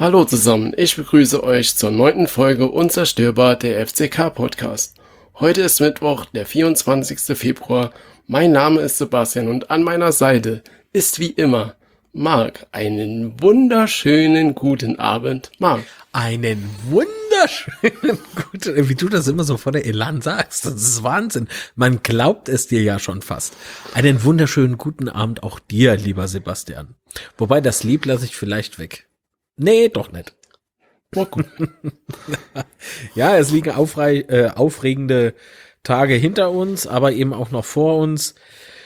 Hallo zusammen, ich begrüße euch zur 9. Folge Unzerstörbar, der FCK-Podcast. Heute ist Mittwoch, der 24. Februar. Mein Name ist Sebastian und an meiner Seite ist wie immer Marc. Einen wunderschönen guten Abend, Marc. Einen wunderschönen guten, wie du das immer so voller Elan sagst, das ist Wahnsinn. Man glaubt es dir ja schon fast. Einen wunderschönen guten Abend auch dir, lieber Sebastian. Wobei das Lieb lasse ich vielleicht weg. Nee, doch nicht. Oh, gut. Ja, es liegen aufregende Tage hinter uns, aber eben auch noch vor uns.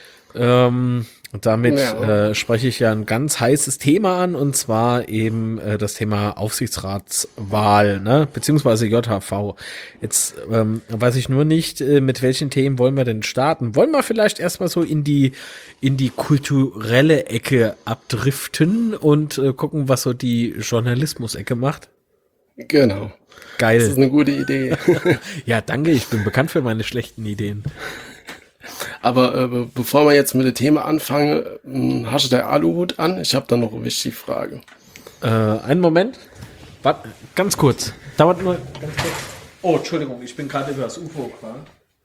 Damit spreche ich ja ein ganz heißes Thema an, und zwar eben das Thema Aufsichtsratswahl, ne, beziehungsweise JHV. Jetzt weiß ich nur nicht, mit welchen Themen wollen wir denn starten. Wollen wir vielleicht erstmal so in die kulturelle Ecke abdriften und gucken, was so die Journalismus-Ecke macht? Genau. Geil. Das ist eine gute Idee. Ja, danke, ich bin bekannt für meine schlechten Ideen. Aber bevor wir jetzt mit dem Thema anfangen, hast du der Aluhut an? Ich habe da noch eine wichtige Frage. Einen Moment. Warte, ganz kurz. Dauert nur ganz kurz. Oh, Entschuldigung, ich bin gerade über das UFO gefahren.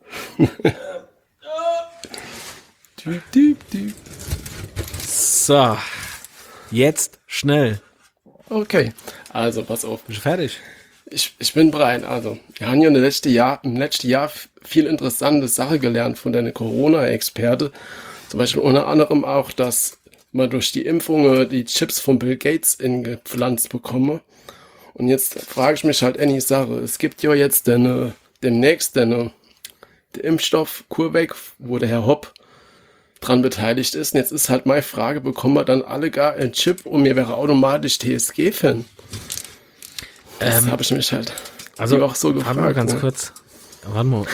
So. Jetzt schnell. Okay, also pass auf. Bist du fertig? Ich bin bereit. Also, wir haben ja im letzten Jahr viel interessante Sachen gelernt von deiner Corona-Experte. Zum Beispiel unter anderem auch, dass man durch die Impfungen die Chips von Bill Gates ingepflanzt bekomme. Und jetzt frage ich mich halt eine Sache. Es gibt ja jetzt demnächst der Impfstoff CureVac, wo der Herr Hopp dran beteiligt ist. Und jetzt ist halt meine Frage, bekommen wir dann alle gar einen Chip und mir wäre automatisch TSG-Fan? Das habe ich mich halt auch so gefragt. Warte mal ganz kurz. Warte mal.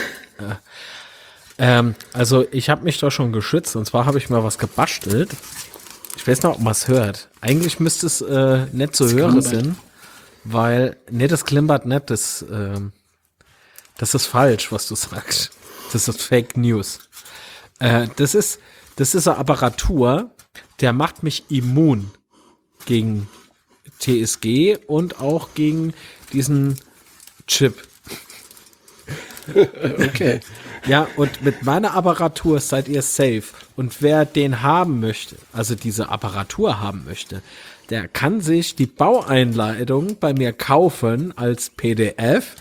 Also ich habe mich da schon geschützt, und zwar habe ich mal was gebastelt. Ich weiß noch, ob man es hört. Eigentlich müsste es nicht zu hören sein, weil, nee, das klimpert nicht, das ist falsch, was du sagst. Das ist Fake News. Das ist eine Apparatur, der macht mich immun gegen TSG und auch gegen diesen Chip. Okay. Ja, und mit meiner Apparatur seid ihr safe. Und wer den haben möchte, also diese Apparatur haben möchte, der kann sich die Baueinleitung bei mir kaufen als PDF.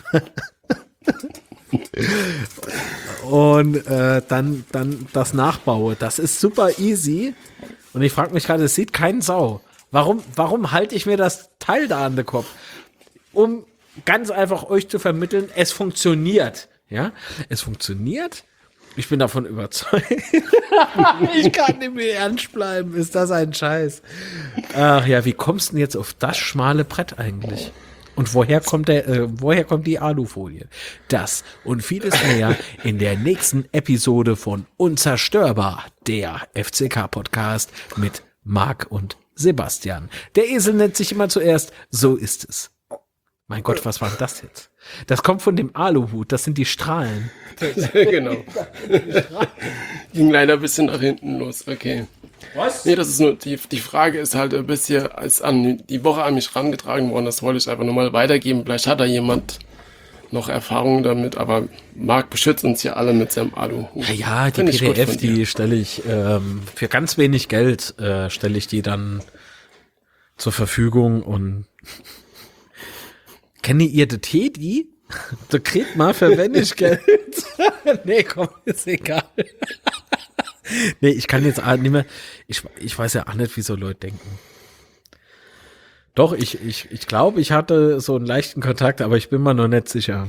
Und dann das nachbaue. Das ist super easy. Und ich frage mich gerade, es sieht kein Sau. Warum halte ich mir das Teil da an den Kopf? Um ganz einfach euch zu vermitteln, es funktioniert. Ja, es funktioniert. Ich bin davon überzeugt. Ich kann nicht mehr ernst bleiben. Ist das ein Scheiß? Ach ja, wie kommst du denn jetzt auf das schmale Brett eigentlich? Und woher kommt die Alufolie? Das und vieles mehr in der nächsten Episode von Unzerstörbar, der FCK-Podcast mit Marc und Sebastian. Der Esel nennt sich immer zuerst, so ist es. Mein Gott, was war denn das jetzt? Das kommt von dem Aluhut, das sind die Strahlen. Genau. Ging leider ein bisschen nach hinten los, okay. Was? Nee, das ist nur, die Frage ist halt ein bisschen die Woche an mich rangetragen worden, das wollte ich einfach nur mal weitergeben. Vielleicht hat da jemand noch Erfahrung damit, aber Marc beschützt uns ja alle mit seinem Aluhut. Ja, die PDF, die stelle ich für ganz wenig Geld, stelle ich die dann zur Verfügung. Und kennt ihr den Teddy? Du kriegst mal für wenig Geld. Nee, komm, ist egal. Nee, ich kann jetzt nicht mehr, ich weiß ja auch nicht, wie so Leute denken. Doch, ich glaube, ich hatte so einen leichten Kontakt, aber ich bin mir noch nicht sicher.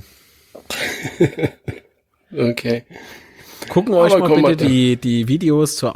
Okay. Gucken wir euch mal bitte die Videos zur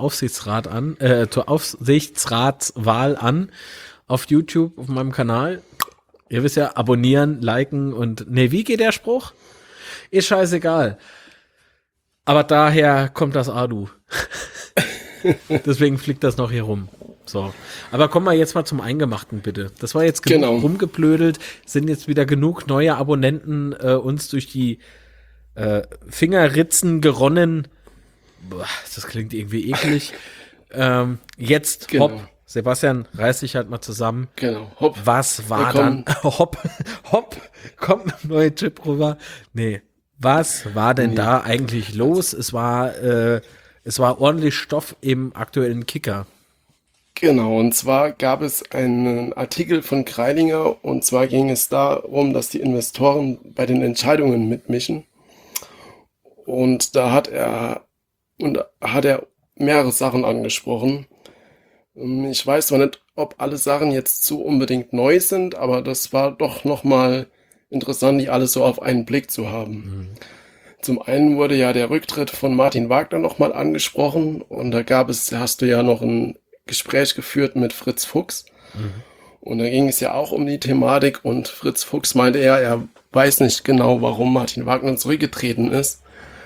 Aufsichtsratswahl an auf YouTube, auf meinem Kanal. Ihr wisst ja, abonnieren, liken und, nee, wie geht der Spruch? Ist scheißegal. Aber daher kommt das Adu. Deswegen fliegt das noch hier rum. So. Aber kommen wir jetzt mal zum Eingemachten, bitte. Das war jetzt genug rumgeblödelt. Sind jetzt wieder genug neue Abonnenten uns durch die Fingerritzen geronnen. Boah, das klingt irgendwie eklig. Jetzt, Hopp, Sebastian, reiß dich halt mal zusammen. Genau. Hopp. Was war dann? Hopp, kommt ein neuer Chip rüber. Nee, was war denn da eigentlich los? Es war ordentlich Stoff im aktuellen Kicker. Genau, und zwar gab es einen Artikel von Kreilinger, und zwar ging es darum, dass die Investoren bei den Entscheidungen mitmischen. Und da hat er mehrere Sachen angesprochen. Ich weiß zwar nicht, ob alle Sachen jetzt so unbedingt neu sind, aber das war doch nochmal interessant, die alles so auf einen Blick zu haben. Zum einen wurde ja der Rücktritt von Martin Wagner nochmal angesprochen, und da hast du ja noch ein Gespräch geführt mit Fritz Fuchs. Und da ging es ja auch um die Thematik, und Fritz Fuchs meinte er weiß nicht genau, warum Martin Wagner zurückgetreten ist.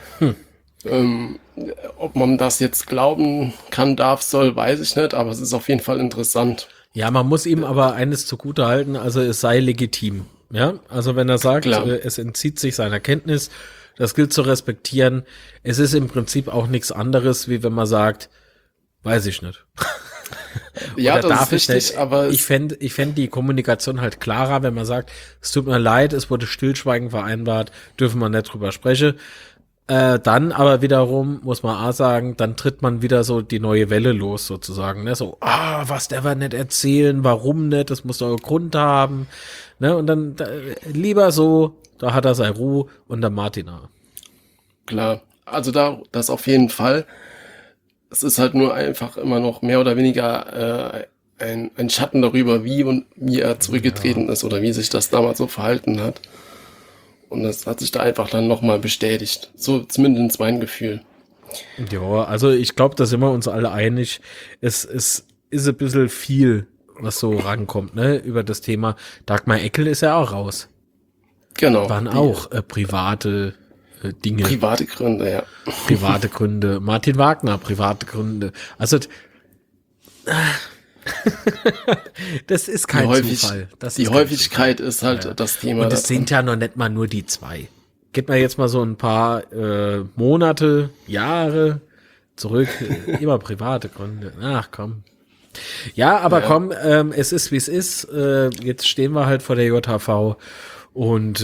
Ob man das jetzt glauben kann, soll, weiß ich nicht, aber es ist auf jeden Fall interessant. Ja, man muss ihm aber eines zugute halten, also es sei legitim. Ja, also wenn er sagt, es entzieht sich seiner Kenntnis, das gilt zu respektieren. Es ist im Prinzip auch nichts anderes, wie wenn man sagt, weiß ich nicht. Ja, das ist richtig, aber ich fänd die Kommunikation halt klarer, wenn man sagt, es tut mir leid, es wurde Stillschweigen vereinbart, dürfen wir nicht drüber sprechen. Dann aber wiederum, muss man auch sagen, dann tritt man wieder so die neue Welle los sozusagen. Ne? So, was der wir nicht erzählen, warum nicht, das muss doch einen Grund haben. Ne? Und dann lieber so, da hat er seine Ruhe, und der Martina. Klar, also das auf jeden Fall. Es ist halt nur einfach immer noch mehr oder weniger ein Schatten darüber, wie er zurückgetreten ist oder wie sich das damals so verhalten hat. Und das hat sich da einfach dann nochmal bestätigt. So zumindest mein Gefühl. Ja, also ich glaube, da sind wir uns alle einig. Es ist ein bisschen viel, was so rankommt, ne, über das Thema. Dagmar Eckel ist ja auch raus. Genau. Waren auch private Dinge. Private Gründe, ja. Private Gründe. Martin Wagner, private Gründe. Also das ist kein Zufall. Die Häufigkeit ist halt das Thema. Und es sind ja noch nicht mal nur die zwei. Geht man jetzt mal so ein paar Monate, Jahre zurück, immer private Gründe. Ach komm. Ja, aber komm, es ist wie es ist. Jetzt stehen wir halt vor der JHV. Und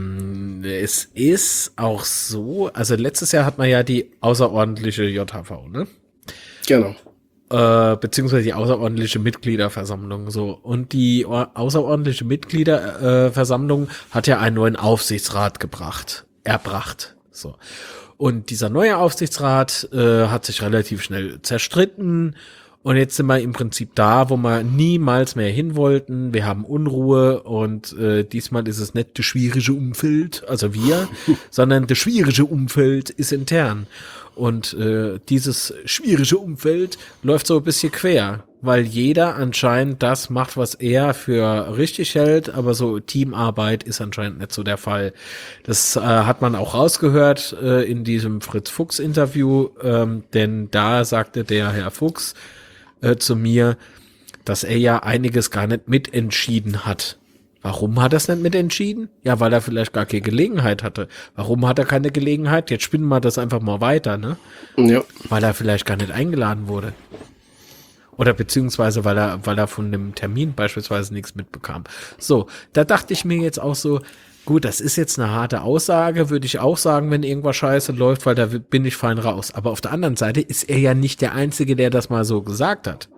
es ist auch so, also letztes Jahr hat man ja die außerordentliche JHV, ne? Genau. Beziehungsweise die außerordentliche Mitgliederversammlung, so. Und die außerordentliche Mitgliederversammlung hat ja einen neuen Aufsichtsrat erbracht, so. Und dieser neue Aufsichtsrat hat sich relativ schnell zerstritten. Und jetzt sind wir im Prinzip da, wo wir niemals mehr hin wollten. Wir haben Unruhe, und diesmal ist es nicht das schwierige Umfeld, also wir, sondern das schwierige Umfeld ist intern. Und dieses schwierige Umfeld läuft so ein bisschen quer, weil jeder anscheinend das macht, was er für richtig hält, aber so Teamarbeit ist anscheinend nicht so der Fall. Das hat man auch rausgehört in diesem Fritz-Fuchs-Interview, denn da sagte der Herr Fuchs zu mir, dass er ja einiges gar nicht mitentschieden hat. Warum hat er es nicht mitentschieden? Ja, weil er vielleicht gar keine Gelegenheit hatte. Warum hat er keine Gelegenheit? Jetzt spinnen wir das einfach mal weiter, ne? Ja. Weil er vielleicht gar nicht eingeladen wurde. Oder beziehungsweise, weil er von dem Termin beispielsweise nichts mitbekam. So, da dachte ich mir jetzt auch so, gut, das ist jetzt eine harte Aussage, würde ich auch sagen, wenn irgendwas scheiße läuft, weil da bin ich fein raus. Aber auf der anderen Seite ist er ja nicht der Einzige, der das mal so gesagt hat.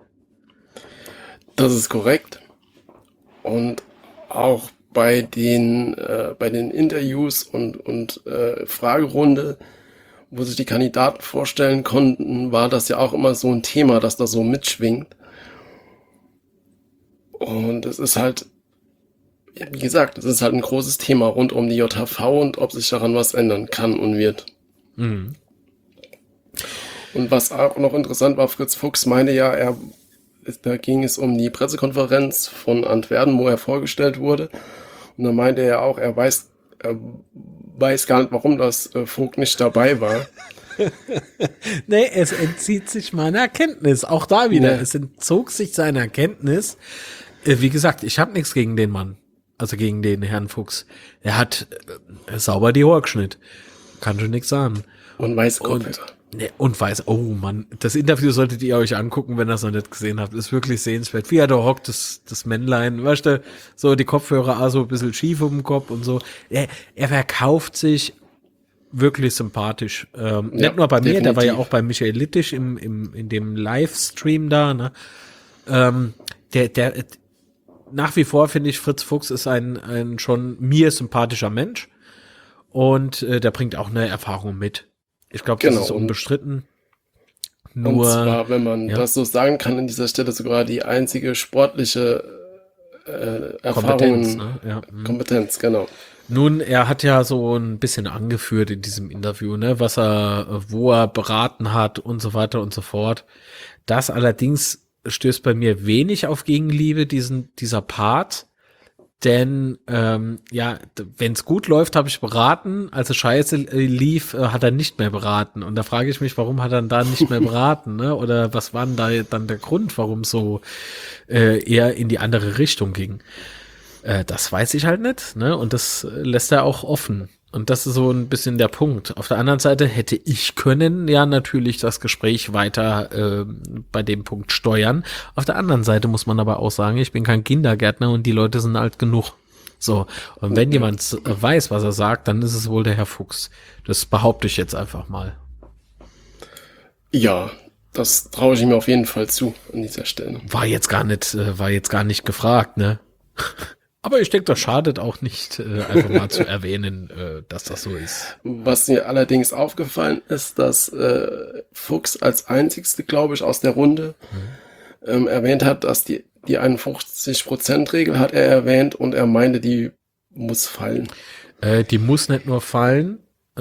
Das ist korrekt. Und auch bei den Interviews und Fragerunde, wo sich die Kandidaten vorstellen konnten, war das ja auch immer so ein Thema, das da so mitschwingt. Und es ist halt, wie gesagt, es ist halt ein großes Thema rund um die JHV und ob sich daran was ändern kann und wird. Mhm. Und was auch noch interessant war, Fritz Fuchs meinte ja, da ging es um die Pressekonferenz von Antwerpen, wo er vorgestellt wurde. Und da meinte er auch, er weiß gar nicht, warum das Vogt nicht dabei war. Nee, es entzieht sich meiner Kenntnis. Auch da wieder. Nee. Es entzog sich seiner Kenntnis. Wie gesagt, ich habe nichts gegen den Mann. Also gegen den Herrn Fuchs. Er hat sauber die Haare geschnitten. Kann schon nichts sagen. Und weiße Kopfhörer. Ne, und weiß, oh Mann, das Interview solltet ihr euch angucken, wenn ihr es noch nicht gesehen habt. Ist wirklich sehenswert. Wie er da hockt, das Männlein, weißt du, so die Kopfhörer auch so ein bisschen schief um den Kopf und so. Er verkauft sich wirklich sympathisch. Nicht nur bei mir, der war ja auch bei Michael Littisch in dem Livestream da, ne? Der nach wie vor finde ich, Fritz Fuchs ist ein schon mir sympathischer Mensch und der bringt auch eine Erfahrung mit. Ich glaube, das ist unbestritten. Nur, und zwar, wenn man das so sagen kann, an dieser Stelle sogar die einzige sportliche Erfahrung, Kompetenz, genau. Nun, er hat ja so ein bisschen angeführt in diesem Interview, ne, wo er beraten hat und so weiter und so fort. Das allerdings stößt bei mir wenig auf Gegenliebe, dieser Part. Denn wenn es gut läuft, habe ich beraten. Als es scheiße lief, hat er nicht mehr beraten. Und da frage ich mich, warum hat er da nicht mehr beraten? Ne? Oder was war denn da dann der Grund, warum so eher in die andere Richtung ging? Das weiß ich halt nicht. Ne? Und das lässt er auch offen. Und das ist so ein bisschen der Punkt. Auf der anderen Seite hätte ich können ja natürlich das Gespräch weiter bei dem Punkt steuern. Auf der anderen Seite muss man aber auch sagen, ich bin kein Kindergärtner und die Leute sind alt genug. So, und wenn jemand weiß, was er sagt, dann ist es wohl der Herr Fuchs. Das behaupte ich jetzt einfach mal. Ja, das traue ich mir auf jeden Fall zu an dieser Stelle. War jetzt gar nicht gefragt, ne? Aber ich denke, das schadet auch nicht, einfach mal zu erwähnen, dass das so ist. Was mir allerdings aufgefallen ist, dass Fuchs als einzigste, glaube ich, aus der Runde erwähnt hat, dass die 51%-Regel hat er erwähnt und er meinte, die muss fallen. Die muss nicht nur fallen,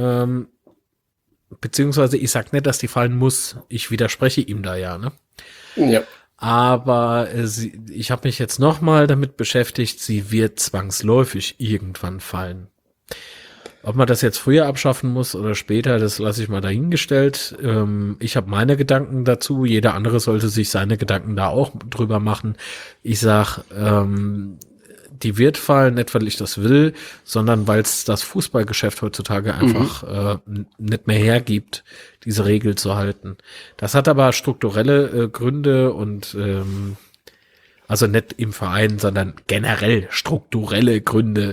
beziehungsweise ich sag nicht, dass die fallen muss. Ich widerspreche ihm da ja, ne? Ja. Aber ich habe mich jetzt nochmal damit beschäftigt, sie wird zwangsläufig irgendwann fallen. Ob man das jetzt früher abschaffen muss oder später, das lasse ich mal dahingestellt. Ich habe meine Gedanken dazu, jeder andere sollte sich seine Gedanken da auch drüber machen. Ich sag, die wird fallen, nicht weil ich das will, sondern weil es das Fußballgeschäft heutzutage einfach nicht mehr hergibt, diese Regel zu halten. Das hat aber strukturelle Gründe und also nicht im Verein, sondern generell strukturelle Gründe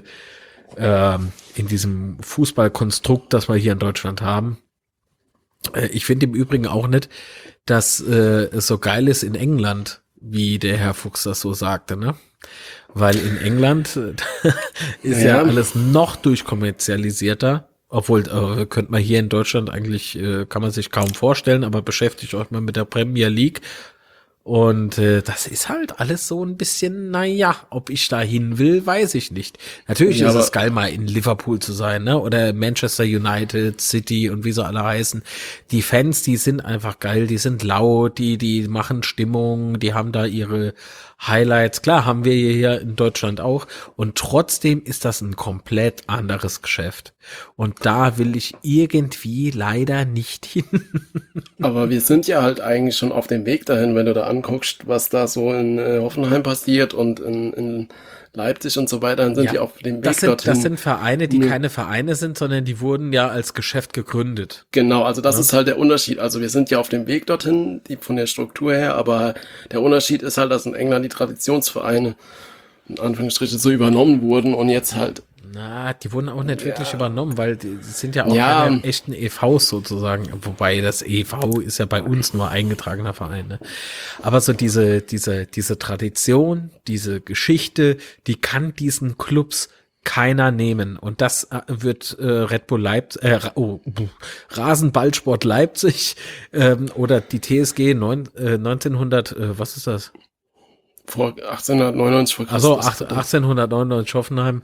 in diesem Fußballkonstrukt, das wir hier in Deutschland haben. Ich finde im Übrigen auch nicht, dass es so geil ist in England, wie der Herr Fuchs das so sagte, ne? Weil in England ist ja alles noch durchkommerzialisierter, obwohl könnte man hier in Deutschland eigentlich, kann man sich kaum vorstellen, aber beschäftigt euch mal mit der Premier League. Und das ist halt alles so ein bisschen, naja, ob ich da hin will, weiß ich nicht. Natürlich ist es geil, mal in Liverpool zu sein, ne? Oder Manchester United, City und wie so alle heißen. Die Fans, die sind einfach geil, die sind laut, die machen Stimmung, die haben da ihre Highlights. Klar, haben wir hier in Deutschland auch. Und trotzdem ist das ein komplett anderes Geschäft. Und da will ich irgendwie leider nicht hin. Aber wir sind ja halt eigentlich schon auf dem Weg dahin, wenn du da anguckst, was da so in Hoffenheim passiert und in Leipzig und so weiter, dann sind die auf dem Weg dorthin. Das sind Vereine, die keine Vereine sind, sondern die wurden ja als Geschäft gegründet. Genau, also das ist halt der Unterschied. Also wir sind ja auf dem Weg dorthin, von der Struktur her, aber der Unterschied ist halt, dass in England die Traditionsvereine in Anführungsstrichen so übernommen wurden und jetzt halt. Na, die wurden auch nicht wirklich übernommen, weil die sind ja auch keine echten EVs sozusagen, wobei das EV ist ja bei uns nur eingetragener Verein, ne? Aber so diese Tradition, diese Geschichte, die kann diesen Clubs keiner nehmen. Und das wird Red Bull Leipzig, Rasenballsport Leipzig oder die TSG 1900, was ist das? Vor 1899 vor Christus. Also 1899 Hoffenheim,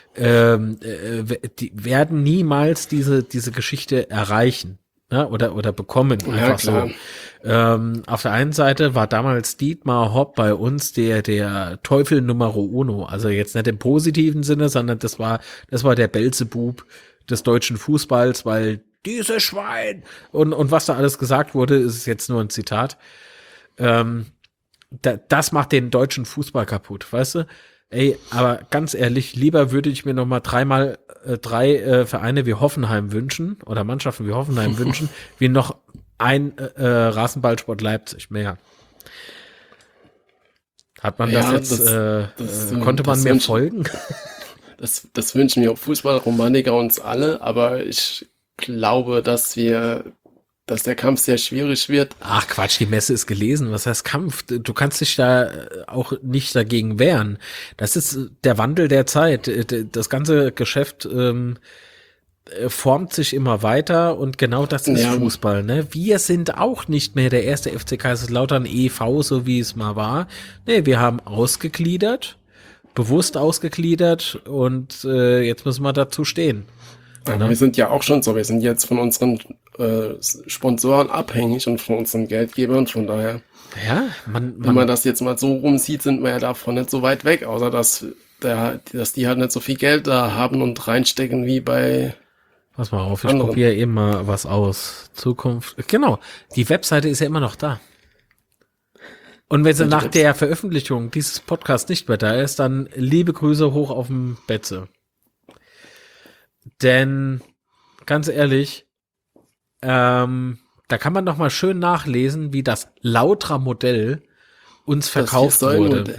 die werden niemals diese Geschichte erreichen, ne? oder bekommen, einfach so. Auf der einen Seite war damals Dietmar Hopp bei uns der Teufel Numero Uno, also jetzt nicht im positiven Sinne, sondern das war der Beelzebub des deutschen Fußballs, weil dieses Schwein und was da alles gesagt wurde, ist jetzt nur ein Zitat. Das macht den deutschen Fußball kaputt, weißt du? Ey, aber ganz ehrlich, lieber würde ich mir noch mal drei Vereine wie Hoffenheim wünschen oder Mannschaften wie Hoffenheim wünschen, wie noch ein Rasenballsport Leipzig mehr. Hat man das Ja, jetzt, konnte man mir folgen? das wünschen wir Fußballromantiker uns alle, aber ich glaube, dass der Kampf sehr schwierig wird. Ach Quatsch, die Messe ist gelesen. Was heißt Kampf? Du kannst dich da auch nicht dagegen wehren. Das ist der Wandel der Zeit. Das ganze Geschäft formt sich immer weiter und genau das ist Ja, Fußball. Ne? Wir sind auch nicht mehr der erste FC Kaiserslautern e.V., so wie es mal war. Nee, wir haben ausgegliedert, bewusst ausgegliedert und jetzt müssen wir dazu stehen. aber wir sind ja auch schon so. Wir sind jetzt von unseren Sponsoren abhängig und von unseren Geldgebern. Von daher, Ja, wenn man das jetzt mal so rumsieht, sind wir ja davon nicht so weit weg, außer dass die halt nicht so viel Geld da haben und reinstecken wie bei pass mal auf, ich anderen. probiere eben mal was aus. Zukunft. Genau, die Webseite ist ja immer noch da. Und wenn sie nach der Veröffentlichung dieses Podcasts nicht mehr da ist, dann liebe Grüße hoch auf dem Betze. Denn, ganz ehrlich, da kann man noch mal schön nachlesen, wie das Lautra-Modell uns verkauft wurde.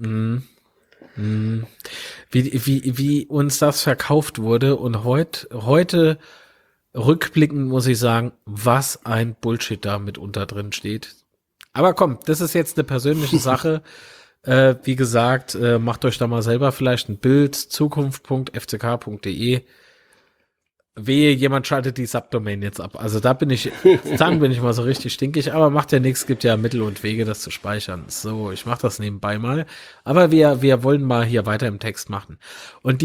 Wie uns das verkauft wurde und heute rückblickend muss ich sagen, was ein Bullshit da mitunter drin steht. Aber komm, das ist jetzt eine persönliche Sache. Wie gesagt, macht euch da mal selber vielleicht ein Bild, zukunft.fck.de. Wehe, jemand schaltet die Subdomain jetzt ab. Also dann bin ich mal so richtig stinkig, aber macht ja nichts, gibt ja Mittel und Wege, das zu speichern. So, ich mache das nebenbei mal. Aber wir wollen mal hier weiter im Text machen. Und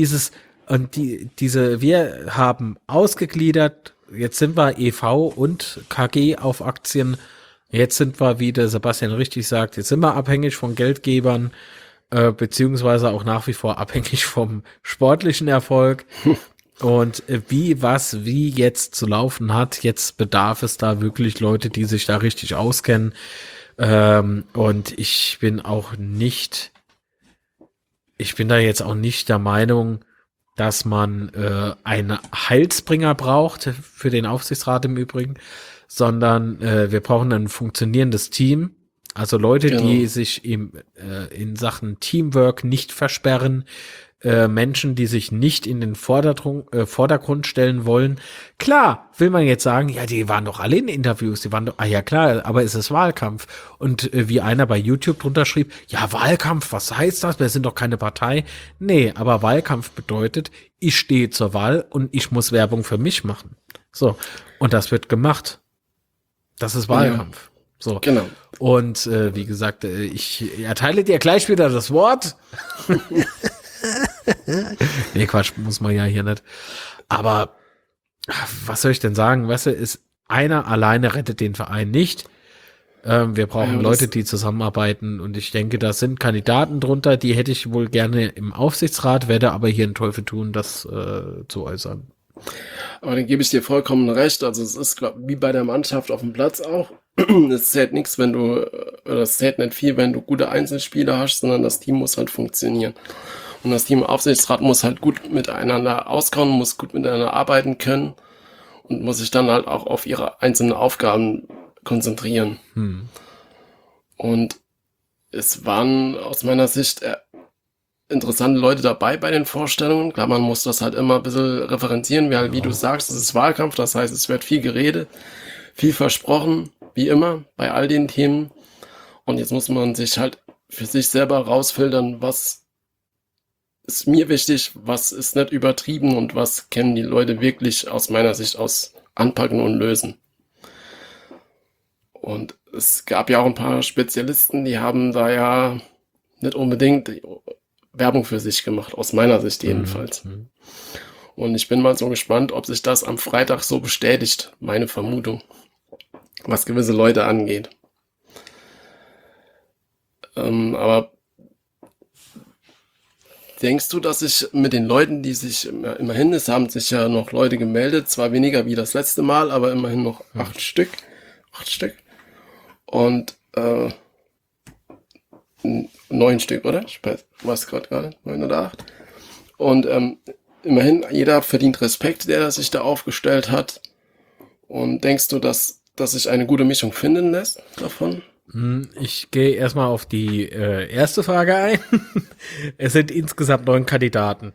wir haben ausgegliedert, jetzt sind wir e.V. und KG auf Aktien. Jetzt sind wir, wie der Sebastian richtig sagt, jetzt sind wir abhängig von Geldgebern, beziehungsweise auch nach wie vor abhängig vom sportlichen Erfolg. Und wie jetzt zu laufen hat, jetzt bedarf es da wirklich Leute, die sich da richtig auskennen. Und ich bin da jetzt auch nicht der Meinung, dass man einen Heilsbringer braucht, für den Aufsichtsrat im Übrigen, sondern wir brauchen ein funktionierendes Team. Also Leute, Genau. die sich in Sachen Teamwork nicht versperren, Menschen, die sich nicht in den Vordergrund stellen wollen. Klar, will man jetzt sagen, ja, die waren doch alle in Interviews, ja klar, aber es ist Wahlkampf. Und wie einer bei YouTube drunter schrieb, ja, Wahlkampf, was heißt das? Wir sind doch keine Partei. Nee, aber Wahlkampf bedeutet, ich stehe zur Wahl und ich muss Werbung für mich machen. So, und das wird gemacht. Das ist Wahlkampf. Ja. So. Genau. Und wie gesagt, ich erteile dir gleich wieder das Wort. Nee, Quatsch, muss man ja hier nicht. Aber was soll ich denn sagen? Weißt du, einer alleine rettet den Verein nicht. Wir brauchen Leute, die zusammenarbeiten und ich denke, da sind Kandidaten drunter, die hätte ich wohl gerne im Aufsichtsrat, werde aber hier einen Teufel tun, das zu äußern. Aber dann gebe ich dir vollkommen recht. Also es ist, glaube ich, wie bei der Mannschaft auf dem Platz auch. Es zählt nichts, es zählt nicht viel, wenn du gute Einzelspieler hast, sondern das Team muss halt funktionieren. Und das Team im Aufsichtsrat muss halt gut miteinander auskommen, muss gut miteinander arbeiten können und muss sich dann halt auch auf ihre einzelnen Aufgaben konzentrieren. Und es waren aus meiner Sicht interessante Leute dabei bei den Vorstellungen. Klar, man muss das halt immer ein bisschen referenzieren, wie du sagst, es ist Wahlkampf, das heißt, es wird viel geredet, viel versprochen, wie immer, bei all den Themen. Und jetzt muss man sich halt für sich selber rausfiltern, was ist mir wichtig, was ist nicht übertrieben und was kennen die Leute wirklich aus meiner Sicht aus anpacken und lösen. Und es gab ja auch ein paar Spezialisten, die haben da ja nicht unbedingt Werbung für sich gemacht, aus meiner Sicht jedenfalls. Und ich bin mal so gespannt, ob sich das am Freitag so bestätigt, meine Vermutung, was gewisse Leute angeht. Aber denkst du, dass ich mit den Leuten, die sich immerhin, es haben sich ja noch Leute gemeldet, zwar weniger wie das letzte Mal, aber immerhin noch 8 Stück. Und 9 Stück, oder? Ich weiß gerade 9 oder 8. Und immerhin, jeder verdient Respekt, der sich da aufgestellt hat. Und denkst du, dass dass sich eine gute Mischung finden lässt davon? Ich gehe erstmal auf die erste Frage ein. Es sind insgesamt 9 Kandidaten.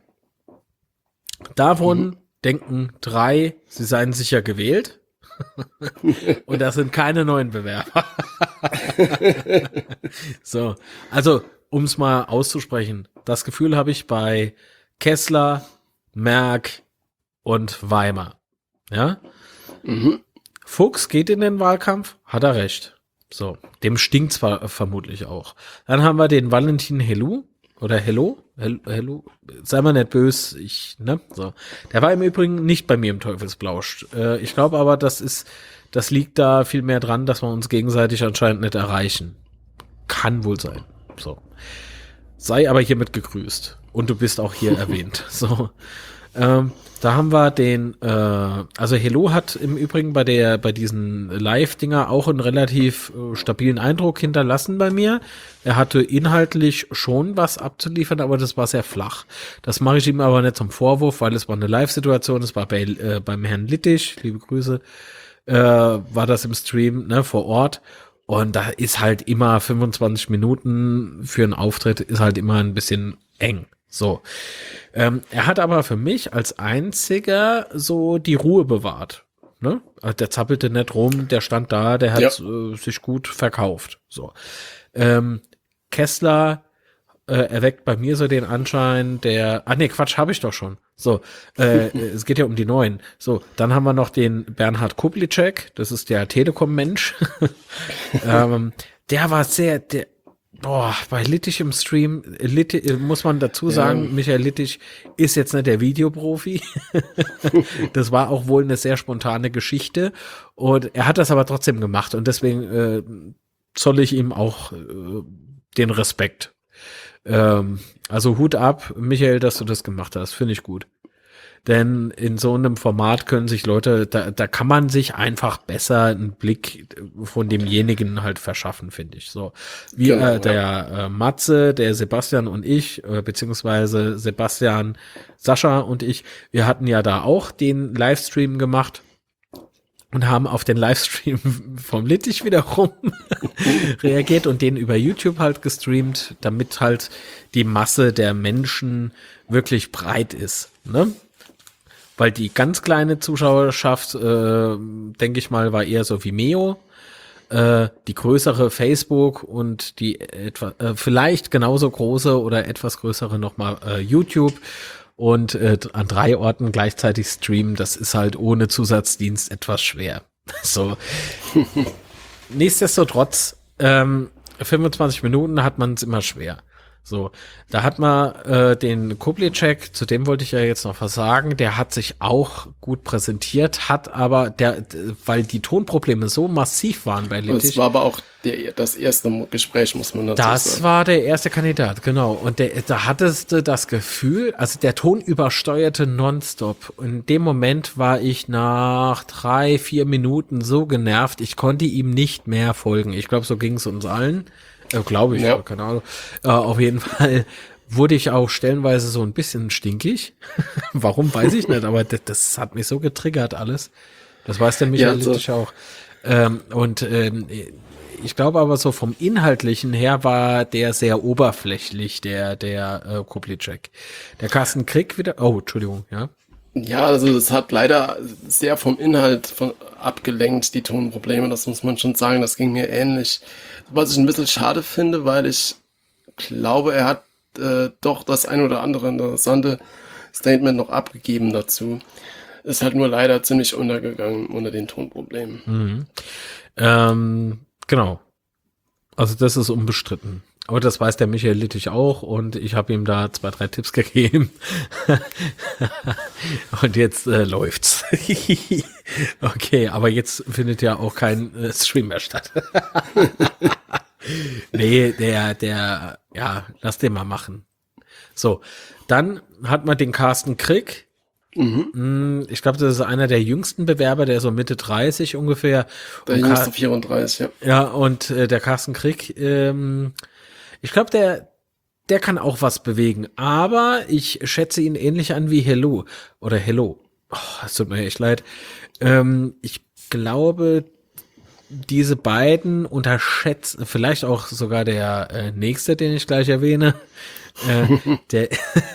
Davon denken 3, sie seien sicher gewählt. Und das sind keine neuen Bewerber. So, also, um es mal auszusprechen, das Gefühl habe ich bei Kessler, Merck und Weimar. Ja? Fuchs geht in den Wahlkampf, hat er recht. So, dem stinkt's vermutlich auch. Dann haben wir den Valentin Helou oder Hello, sei mal nicht böse, so. Der war im Übrigen nicht bei mir im Teufelsblausch. Ich glaube aber, das liegt da viel mehr dran, dass wir uns gegenseitig anscheinend nicht erreichen. Kann wohl sein. So. Sei aber hiermit gegrüßt. Und du bist auch hier erwähnt. So. Da haben wir also Hello hat im Übrigen bei diesen Live-Dinger auch einen relativ stabilen Eindruck hinterlassen bei mir. Er hatte inhaltlich schon was abzuliefern, aber das war sehr flach. Das mache ich ihm aber nicht zum Vorwurf, weil es war eine Live-Situation, es war beim Herrn Littich, liebe Grüße, war das im Stream, ne, vor Ort. Und da ist halt immer 25 Minuten für einen Auftritt ist halt immer ein bisschen eng. So. Er hat aber für mich als einziger so die Ruhe bewahrt. Ne? Also der zappelte nicht rum, der stand da, der hat sich gut verkauft. So. Kessler erweckt bei mir so den Anschein Quatsch, habe ich doch schon. So, es geht ja um die Neuen. So, dann haben wir noch den Bernhard Kublicek, das ist der Telekom-Mensch. Der war bei Littich im Stream, muss man dazu sagen, Michael Littich ist jetzt nicht der Videoprofi. Das war auch wohl eine sehr spontane Geschichte und er hat das aber trotzdem gemacht und deswegen zolle ich ihm auch den Respekt. Also Hut ab, Michael, dass du das gemacht hast, finde ich gut. Denn in so einem Format können sich Leute, da kann man sich einfach besser einen Blick von demjenigen halt verschaffen, finde ich. So wie der Matze, der Sebastian und ich, beziehungsweise Sebastian, Sascha und ich, wir hatten ja da auch den Livestream gemacht und haben auf den Livestream vom Littich wiederum reagiert und den über YouTube halt gestreamt, damit halt die Masse der Menschen wirklich breit ist, ne? Weil die ganz kleine Zuschauerschaft, denke ich mal, war eher so Vimeo, die größere Facebook und die vielleicht genauso große oder etwas größere nochmal YouTube und an 3 Orten gleichzeitig streamen, das ist halt ohne Zusatzdienst etwas schwer. So. Nichtsdestotrotz, 25 Minuten hat man es immer schwer. So, da hat man den Kublicek, zu dem wollte ich ja jetzt noch was sagen, der hat sich auch gut präsentiert, hat aber, weil die Tonprobleme so massiv waren bei Littich. Das war aber auch das erste Gespräch, muss man dazu sagen. Das war der erste Kandidat, genau. Und da hattest du das Gefühl, also der Ton übersteuerte nonstop. Und in dem Moment war ich nach 3-4 Minuten so genervt, ich konnte ihm nicht mehr folgen. Ich glaube, so ging es uns allen. Glaube ich, keine Ahnung. Auf jeden Fall wurde ich auch stellenweise so ein bisschen stinkig. Warum, weiß ich nicht, aber das hat mich so getriggert alles. Das weiß der Michael Littich auch. Ich glaube aber so vom Inhaltlichen her war der sehr oberflächlich, der Kublicek. Der Carsten Krick wieder, Entschuldigung, ja. Ja, also das hat leider sehr vom Inhalt abgelenkt, die Tonprobleme, das muss man schon sagen, das ging mir ähnlich. Was ich ein bisschen schade finde, weil ich glaube, er hat doch das ein oder andere interessante Statement noch abgegeben dazu. Ist halt nur leider ziemlich untergegangen unter den Tonproblemen. Genau. Also das ist unbestritten. Aber das weiß der Michael Littich auch und ich habe ihm da 2-3 Tipps gegeben. Und jetzt läuft's. Okay, aber jetzt findet ja auch kein Stream mehr statt. Nee, lass den mal machen. So, dann hat man den Carsten Krick. Ich glaube, das ist einer der jüngsten Bewerber, der so Mitte 30 ungefähr. Der jüngste 34, ja. Ja, und der Carsten Krick, ich glaube, der kann auch was bewegen, aber ich schätze ihn ähnlich an wie Hello. Es tut mir echt leid. Ich glaube, diese beiden unterschätzen, vielleicht auch sogar der nächste, den ich gleich erwähne, der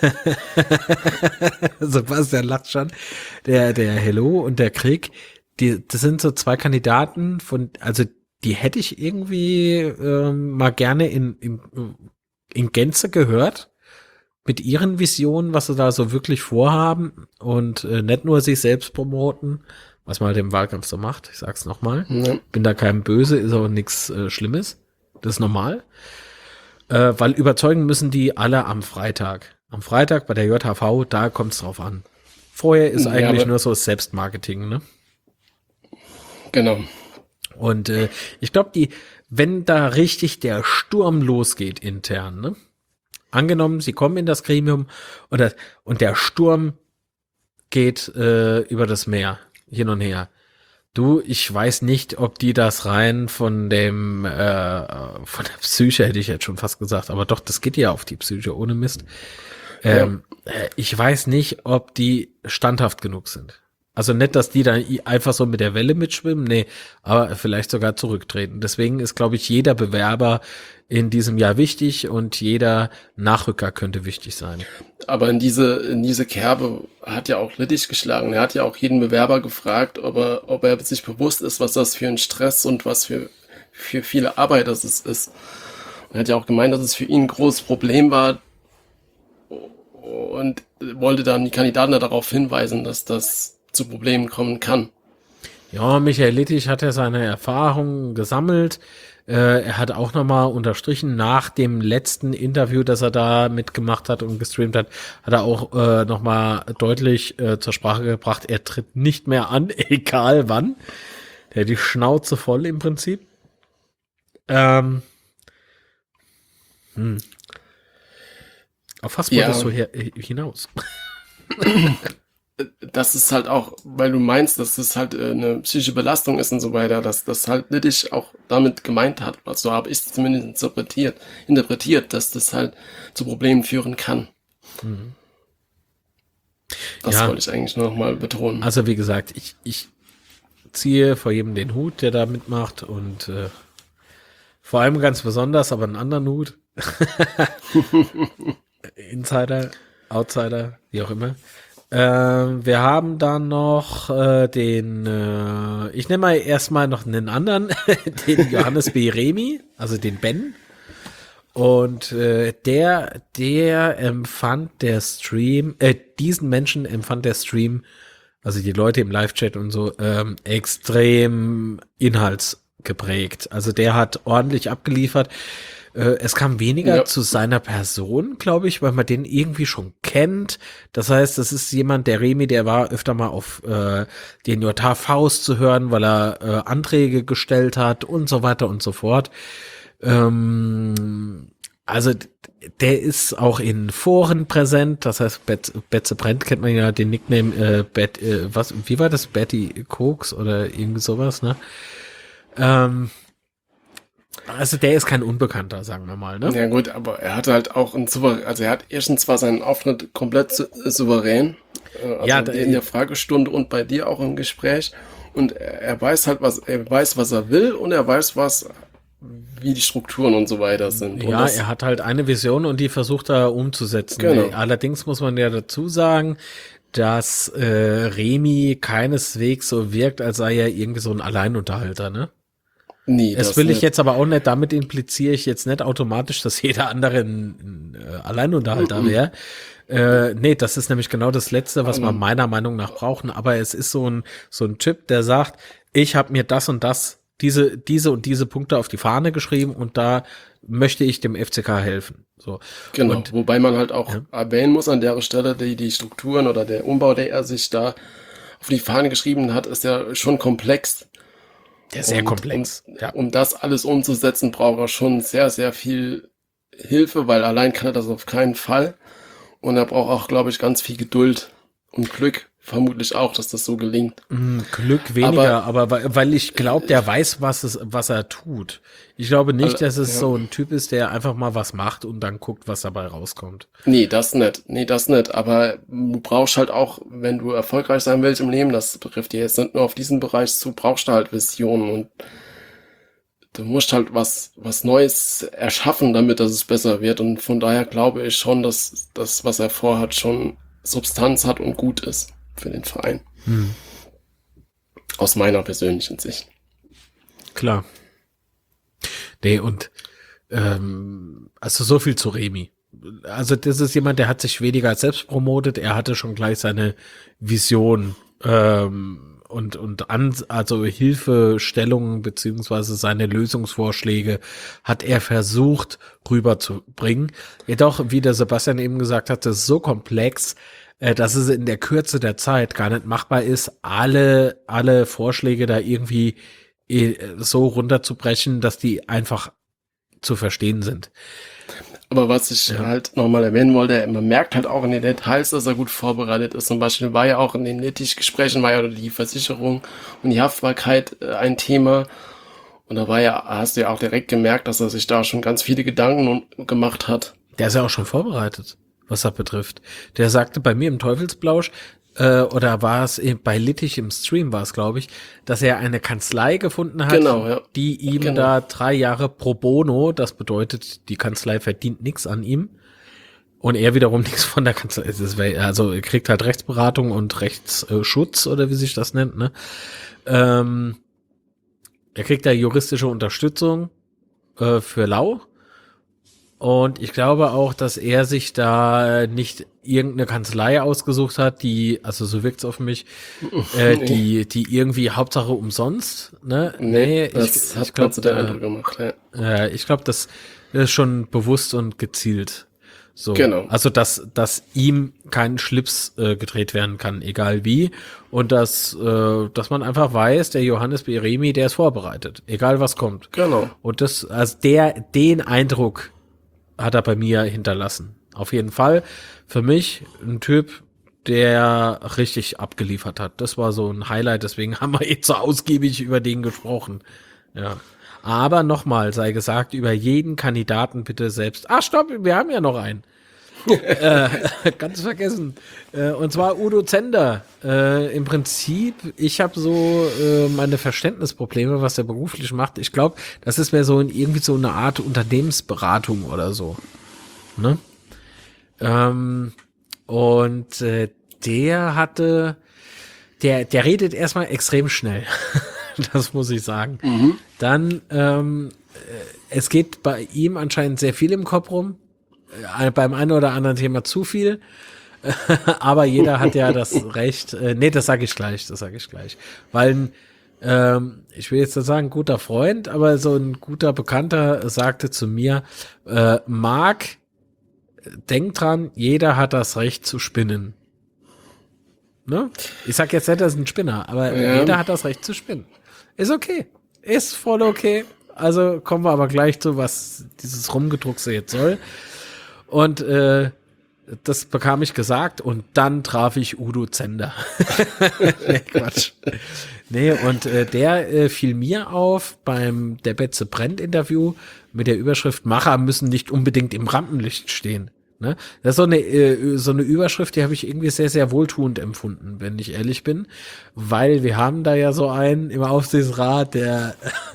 Sebastian lacht schon, der Hello und der Krieg, das sind so zwei Kandidaten also die hätte ich irgendwie mal gerne in Gänze gehört, mit ihren Visionen, was sie da so wirklich vorhaben und nicht nur sich selbst promoten, was man halt im Wahlkampf so macht. Ich sag's nochmal. Ja. Bin da keinem böse, ist auch nichts Schlimmes. Das ist normal. Weil überzeugen müssen die alle am Freitag. Am Freitag bei der JHV, da kommt's drauf an. Vorher ist eigentlich nur so Selbstmarketing, ne? Genau. Und ich glaube, wenn da richtig der Sturm losgeht intern, ne? Angenommen, sie kommen in das Gremium und der Sturm geht über das Meer, hin und her. Ich weiß nicht, ob die das rein von der Psyche, hätte ich jetzt schon fast gesagt, aber doch, das geht ja auf die Psyche, ohne Mist. Ich weiß nicht, ob die standhaft genug sind. Also nicht, dass die dann einfach so mit der Welle mitschwimmen, nee, aber vielleicht sogar zurücktreten. Deswegen ist, glaube ich, jeder Bewerber in diesem Jahr wichtig und jeder Nachrücker könnte wichtig sein. Aber in diese Kerbe hat ja auch Littich geschlagen. Er hat ja auch jeden Bewerber gefragt, ob er sich bewusst ist, was das für ein Stress und was für viele Arbeit das ist. Und er hat ja auch gemeint, dass es für ihn ein großes Problem war und wollte dann die Kandidaten darauf hinweisen, dass das zu Problemen kommen kann. Ja, Michael Littich hat ja seine Erfahrungen gesammelt. Er hat auch nochmal unterstrichen, nach dem letzten Interview, das er da mitgemacht hat und gestreamt hat, hat er auch nochmal deutlich zur Sprache gebracht, er tritt nicht mehr an, egal wann. Der hat die Schnauze voll im Prinzip. Auf was wolltest du hinaus? Das ist halt auch, weil du meinst, dass das halt eine psychische Belastung ist und so weiter, dass das halt Littich auch damit gemeint hat. Also habe ich es zumindest interpretiert, dass das halt zu Problemen führen kann. Mhm. Das wollte ich eigentlich nur noch mal betonen. Also wie gesagt, ich ziehe vor jedem den Hut, der da mitmacht und vor allem ganz besonders, aber einen anderen Hut. Insider, Outsider, wie auch immer. Wir haben dann noch ich nenne mal erstmal noch einen anderen, den Johannes B. Remy, also den Ben. Und der empfand der Stream, diesen Menschen empfand der Stream, also die Leute im Live-Chat und so, extrem inhaltsgeprägt. Also der hat ordentlich abgeliefert. Es kam weniger zu seiner Person, glaube ich, weil man den irgendwie schon kennt. Das heißt, das ist jemand, der Remy, der war öfter mal auf den JHVs zu hören, weil er Anträge gestellt hat und so weiter und so fort. Also der ist auch in Foren präsent. Das heißt, Betze Brent kennt man ja den Nickname wie war das? Betty Koks oder irgendwie sowas, ne? Also der ist kein Unbekannter, sagen wir mal, ne? Ja gut, aber er hatte halt auch also er hat erstens zwar seinen Auftritt komplett souverän, also in der Fragestunde und bei dir auch im Gespräch, und er weiß halt was er will, und er weiß wie die Strukturen und so weiter sind. Ja, er hat halt eine Vision und die versucht er umzusetzen. Genau. Allerdings muss man ja dazu sagen, dass Remy keineswegs so wirkt, als sei er irgendwie so ein Alleinunterhalter, ne? Nee, das will ich jetzt aber auch nicht, damit impliziere ich jetzt nicht automatisch, dass jeder andere ein Alleinunterhalter wäre. Nee, das ist nämlich genau das Letzte, was man meiner Meinung nach brauchen. Aber es ist so ein Typ, der sagt, ich habe mir das und das, diese und diese Punkte auf die Fahne geschrieben und da möchte ich dem FCK helfen. So. Genau, und, wobei man halt auch erwähnen muss an der Stelle, die Strukturen oder der Umbau, der er sich da auf die Fahne geschrieben hat, ist ja schon komplex. Der ist sehr komplex. Um das alles umzusetzen, braucht er schon sehr, sehr viel Hilfe, weil allein kann er das auf keinen Fall. Und er braucht auch, glaube ich, ganz viel Geduld und Glück. Vermutlich auch, dass das so gelingt. Glück weniger, aber weil ich glaube, der weiß, was er tut. Ich glaube nicht, dass es so ein Typ ist, der einfach mal was macht und dann guckt, was dabei rauskommt. Nee, das nicht. Aber du brauchst halt auch, wenn du erfolgreich sein willst im Leben, das betrifft dir jetzt nicht nur auf diesen Bereich zu, brauchst du halt Visionen. Und du musst halt was Neues erschaffen, damit dass es besser wird. Und von daher glaube ich schon, dass das, was er vorhat, schon Substanz hat und gut ist für den Verein. Aus meiner persönlichen Sicht. Klar. Nee, und also so viel zu Remy. Also das ist jemand, der hat sich weniger selbst promotet, er hatte schon gleich seine Vision also Hilfestellungen beziehungsweise seine Lösungsvorschläge hat er versucht rüberzubringen. Jedoch, wie der Sebastian eben gesagt hat, das ist so komplex, dass es in der Kürze der Zeit gar nicht machbar ist, alle Vorschläge da irgendwie so runterzubrechen, dass die einfach zu verstehen sind. Aber was ich halt nochmal erwähnen wollte, man merkt halt auch in den Details, dass er gut vorbereitet ist. Zum Beispiel war ja auch in den Littich-Gesprächen war ja die Versicherung und die Haftbarkeit ein Thema. Und da hast du ja auch direkt gemerkt, dass er sich da schon ganz viele Gedanken gemacht hat. Der ist ja auch schon vorbereitet, was das betrifft. Der sagte bei mir im Teufelsblausch, oder war es bei Littich im Stream, war es, glaube ich, dass er eine Kanzlei gefunden hat, die ihm da 3 Jahre pro bono, das bedeutet, die Kanzlei verdient nichts an ihm und er wiederum nichts von der Kanzlei. Also er kriegt halt Rechtsberatung und Rechtsschutz oder wie sich das nennt, ne? Er kriegt da juristische Unterstützung für lau. Und ich glaube auch, dass er sich da nicht irgendeine Kanzlei ausgesucht hat, die, also so wirkt's auf mich, die irgendwie Hauptsache umsonst, ne? Das hat Gott zu der Eindruck gemacht, ja. Ich glaube, das ist schon bewusst und gezielt. So. Genau. Also, dass ihm kein Schlips gedreht werden kann, egal wie. Und dass man einfach weiß, der Johannes B. Remy, der ist vorbereitet, egal was kommt. Genau. Und den Eindruck hat er bei mir hinterlassen. Auf jeden Fall für mich ein Typ, der richtig abgeliefert hat. Das war so ein Highlight, deswegen haben wir so ausgiebig über den gesprochen. Ja. Aber nochmal sei gesagt, über jeden Kandidaten bitte selbst. Stopp, wir haben ja noch einen. Ganz vergessen. Und zwar Udo Zender. Im Prinzip, ich habe so meine Verständnisprobleme, was der beruflich macht. Ich glaube, das ist mehr so irgendwie so eine Art Unternehmensberatung oder so. Ne? Der redet erstmal extrem schnell. Das muss ich sagen. Dann, es geht bei ihm anscheinend sehr viel im Kopf rum. Beim einen oder anderen Thema zu viel. Aber jeder hat ja das Recht. Das sage ich gleich. Weil ich will jetzt nicht sagen, guter Freund, aber so ein guter Bekannter sagte zu mir, Marc, denk dran, jeder hat das Recht zu spinnen. Ne? Ich sag jetzt nicht, das ist ein Spinner, aber jeder hat das Recht zu spinnen. Ist okay. Ist voll okay. Also kommen wir aber gleich zu, was dieses Rumgedruckse jetzt soll. Und das bekam ich gesagt und dann traf ich Udo Zender. Nee, Quatsch. Nee, und der fiel mir auf beim Der Betze brennt Interview mit der Überschrift Macher müssen nicht unbedingt im Rampenlicht stehen. Ne? Das ist so eine Überschrift, die habe ich irgendwie sehr, sehr wohltuend empfunden, wenn ich ehrlich bin, weil wir haben da ja so einen im Aufsichtsrat, der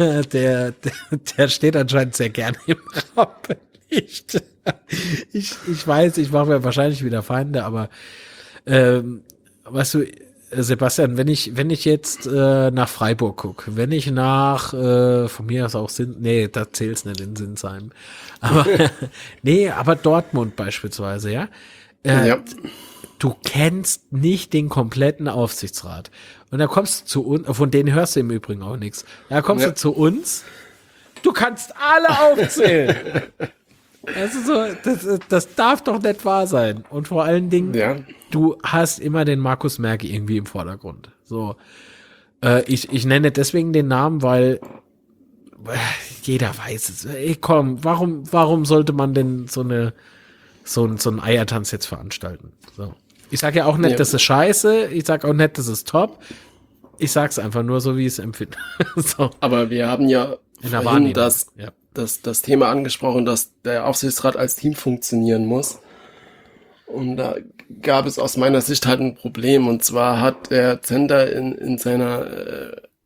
steht anscheinend sehr gerne im Rampenlicht. Ich weiß, ich mache mir wahrscheinlich wieder Feinde, aber weißt du, Sebastian, wenn ich jetzt nach Freiburg gucke, wenn ich nach von mir aus auch da zählt's nicht in Sinsheim, aber aber Dortmund beispielsweise, ja, du kennst nicht den kompletten Aufsichtsrat und da kommst du zu uns, von denen hörst du im Übrigen auch nichts, da kommst du zu uns, du kannst alle aufzählen. Also das darf doch nicht wahr sein. Und vor allen Dingen, du hast immer den Markus Merck irgendwie im Vordergrund. So, ich nenne deswegen den Namen, weil jeder weiß es. Ey, komm, warum sollte man denn so einen Eiertanz jetzt veranstalten? So. Ich sage ja auch nicht, das ist scheiße. Ich sage auch nicht, das ist top. Ich sag's einfach nur so, wie ich es empfinde. So. Aber wir haben ja vorhin das Thema angesprochen, dass der Aufsichtsrat als Team funktionieren muss. Und da gab es aus meiner Sicht halt ein Problem. Und zwar hat der Zender in seiner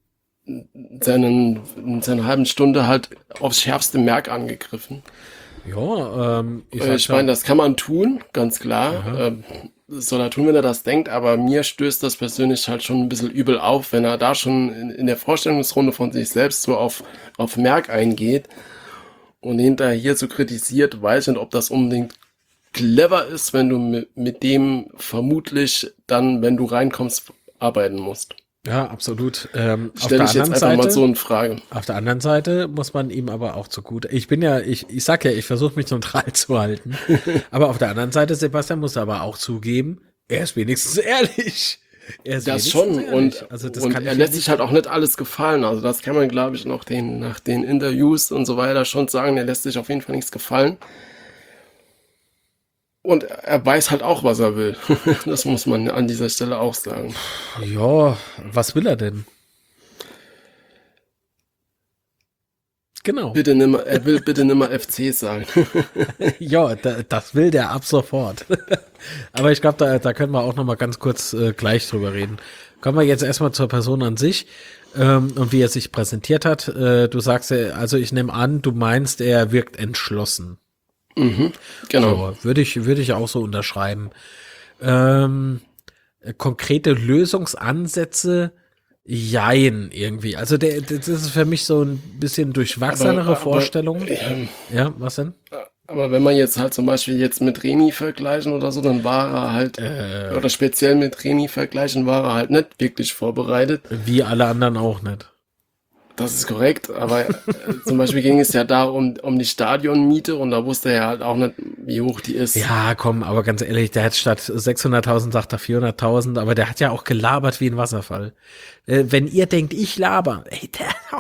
in seiner halben Stunde halt aufs schärfste Merk angegriffen. Ja, Ich meine, das kann man tun, ganz klar. Das soll er tun, wenn er das denkt, aber mir stößt das persönlich halt schon ein bisschen übel auf, wenn er da schon in der Vorstellungsrunde von sich selbst so auf Merck eingeht und hinterher hier so kritisiert, weiß nicht, ob das unbedingt clever ist, wenn du mit dem vermutlich dann, wenn du reinkommst, arbeiten musst. ja, absolut. Stelle ich jetzt einfach mal so in Frage. Auf der anderen Seite muss man ihm aber auch zugute. Ich sag ja, ich versuche mich neutral zu halten. Aber auf der anderen Seite, Sebastian muss aber auch zugeben, er ist wenigstens ehrlich. Er ist Das wenigstens schon ehrlich. und, Also das und kann er ich lässt nicht. sich halt auch nicht alles gefallen. Also das kann man, glaube ich, nach den Interviews und so weiter schon sagen. Er lässt sich auf jeden Fall nichts gefallen. Und er weiß halt auch, was er will. Das muss man an dieser Stelle auch sagen. Ja, was will er denn? Genau. Er will bitte nimmer FC sagen. Ja, das will der ab sofort. Aber ich glaube, da können wir auch noch mal ganz kurz gleich drüber reden. Kommen wir jetzt erstmal zur Person an sich und wie er sich präsentiert hat. Du sagst, also ich nehme an, du meinst, er wirkt entschlossen. Genau. So, würde ich auch so unterschreiben. Konkrete Lösungsansätze, jein, irgendwie. Also das ist für mich so ein bisschen durchwachsenere Vorstellung. Ja, was denn? Aber wenn man jetzt halt zum Beispiel jetzt mit Remy vergleichen oder so, dann war er halt, oder speziell mit Remy vergleichen, war er halt nicht wirklich vorbereitet. Wie alle anderen auch nicht. Das ist korrekt, aber zum Beispiel ging es ja da um die Stadionmiete und da wusste er halt auch nicht, wie hoch die ist. Ja, komm, aber ganz ehrlich, der hat statt 600.000 sagt er 400.000, aber der hat ja auch gelabert wie ein Wasserfall. Wenn ihr denkt, ich laber, ey,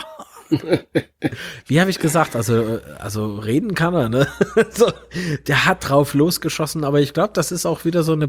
wie habe ich gesagt, also reden kann er, ne? So, der hat drauf losgeschossen, aber ich glaube, das ist auch wieder so eine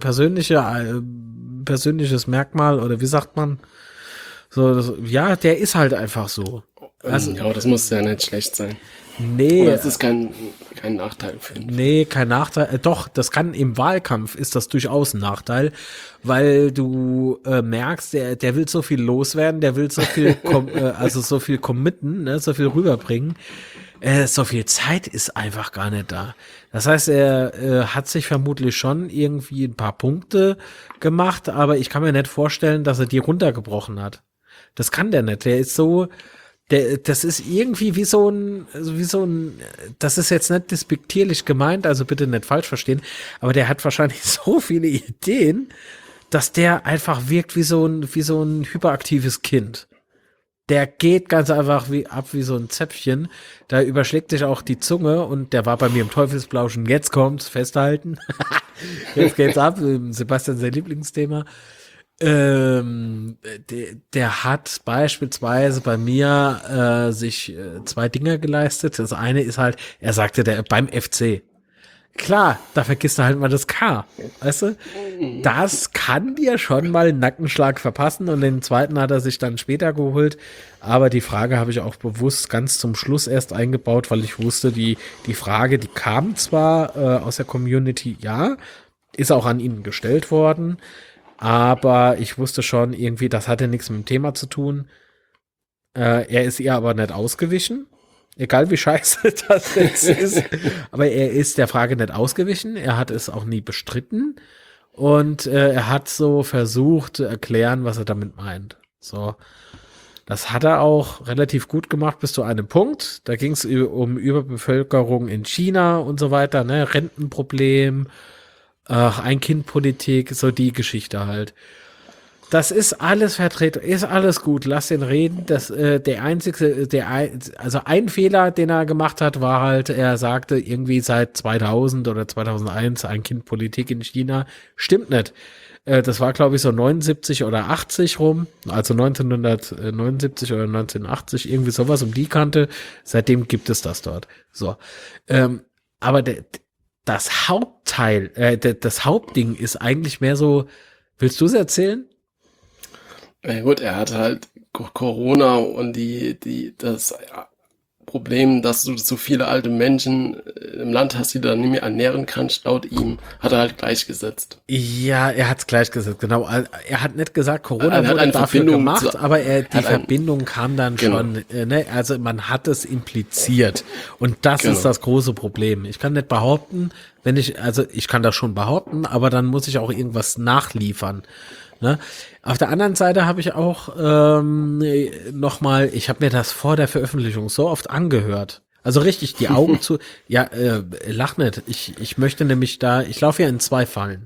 persönliches Merkmal oder wie sagt man? So, ja, der ist halt einfach so. Also, ja, aber das muss ja nicht schlecht sein. nee. Oder es ist kein Nachteil für ihn. Nee, kein Nachteil. Doch, das kann im Wahlkampf ist das durchaus ein Nachteil, weil du merkst, der will so viel loswerden, der will so viel, so viel committen, ne, so viel rüberbringen. So viel Zeit ist einfach gar nicht da. Das heißt, er hat sich vermutlich schon irgendwie ein paar Punkte gemacht, aber ich kann mir nicht vorstellen, dass er die runtergebrochen hat. Das kann der nicht. Der ist so, das ist irgendwie wie so ein, das ist jetzt nicht despektierlich gemeint, also bitte nicht falsch verstehen, aber der hat wahrscheinlich so viele Ideen, dass der einfach wirkt wie so ein hyperaktives Kind. Der geht ganz einfach wie so ein Zäpfchen. Da überschlägt sich auch die Zunge und der war bei mir im Teufelsblauschen. Jetzt kommt's, festhalten. Jetzt geht's ab. Sebastian, sein Lieblingsthema. Der hat beispielsweise bei mir sich zwei Dinge geleistet. Das eine ist halt, er sagte, der beim FC. Klar, da vergisst du halt mal das K. Weißt du? Das kann dir schon mal einen Nackenschlag verpassen und den zweiten hat er sich dann später geholt. Aber die Frage habe ich auch bewusst ganz zum Schluss erst eingebaut, weil ich wusste, die Frage, die kam zwar aus der Community, ja, ist auch an ihn gestellt worden, aber ich wusste schon irgendwie, das hatte nichts mit dem Thema zu tun. Er ist ihr aber nicht ausgewichen. Egal wie scheiße das jetzt ist. Aber er ist der Frage nicht ausgewichen. Er hat es auch nie bestritten. Und er hat so versucht zu erklären, was er damit meint. So. Das hat er auch relativ gut gemacht bis zu einem Punkt. Da ging es um Überbevölkerung in China und so weiter, ne? Rentenproblem, Ein-Kind-Politik, so die Geschichte halt. Das ist alles vertreten, ist alles gut, lass ihn reden. Der einzige, also ein Fehler, den er gemacht hat, war halt, er sagte irgendwie seit 2000 oder 2001 Ein-Kind-Politik in China. Stimmt nicht. Das war, glaube ich, so 79 oder 80 rum, also 1979 oder 1980, irgendwie sowas um die Kante. Seitdem gibt es das dort. So. Aber das Hauptteil, das Hauptding ist eigentlich mehr so, willst du es erzählen? Ja gut, er hat halt Corona und das Problem, dass du so viele alte Menschen im Land hast, die du dann nicht mehr ernähren kannst, laut ihm. Hat er halt gleichgesetzt. Ja, er hat's gleichgesetzt, genau. Er hat nicht gesagt, Corona Er hat wurde eine dafür Verbindung gemacht, zu- aber die hat ein- Verbindung kam dann Genau. schon, ne? Also man hat es impliziert. Und das Genau. ist das große Problem. Ich kann nicht behaupten, also ich kann das schon behaupten, aber dann muss ich auch irgendwas nachliefern. Ne? Auf der anderen Seite habe ich auch nochmal, ich habe mir das vor der Veröffentlichung so oft angehört. Also richtig, die Augen zu, ja, lach nicht. Ich möchte nämlich ich laufe ja in 2 Fallen.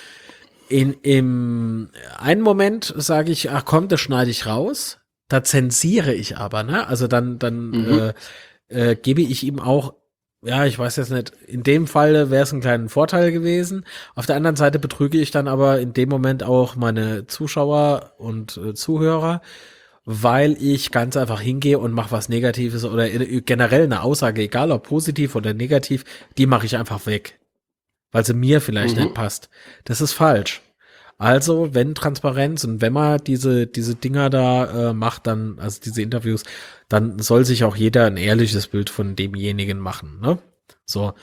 Im einen Moment sage ich, ach komm, das schneide ich raus. Da zensiere ich aber, ne? Also dann gebe ich ihm auch, ja, ich weiß jetzt nicht, in dem Fall wäre es ein kleiner Vorteil gewesen. Auf der anderen Seite betrüge ich dann aber in dem Moment auch meine Zuschauer und Zuhörer, weil ich ganz einfach hingehe und mache was Negatives oder generell eine Aussage, egal ob positiv oder negativ, die mache ich einfach weg, weil sie mir vielleicht nicht passt. Das ist falsch. Also, wenn Transparenz und wenn man diese Dinger da macht, dann, also diese Interviews, dann soll sich auch jeder ein ehrliches Bild von demjenigen machen, ne? So.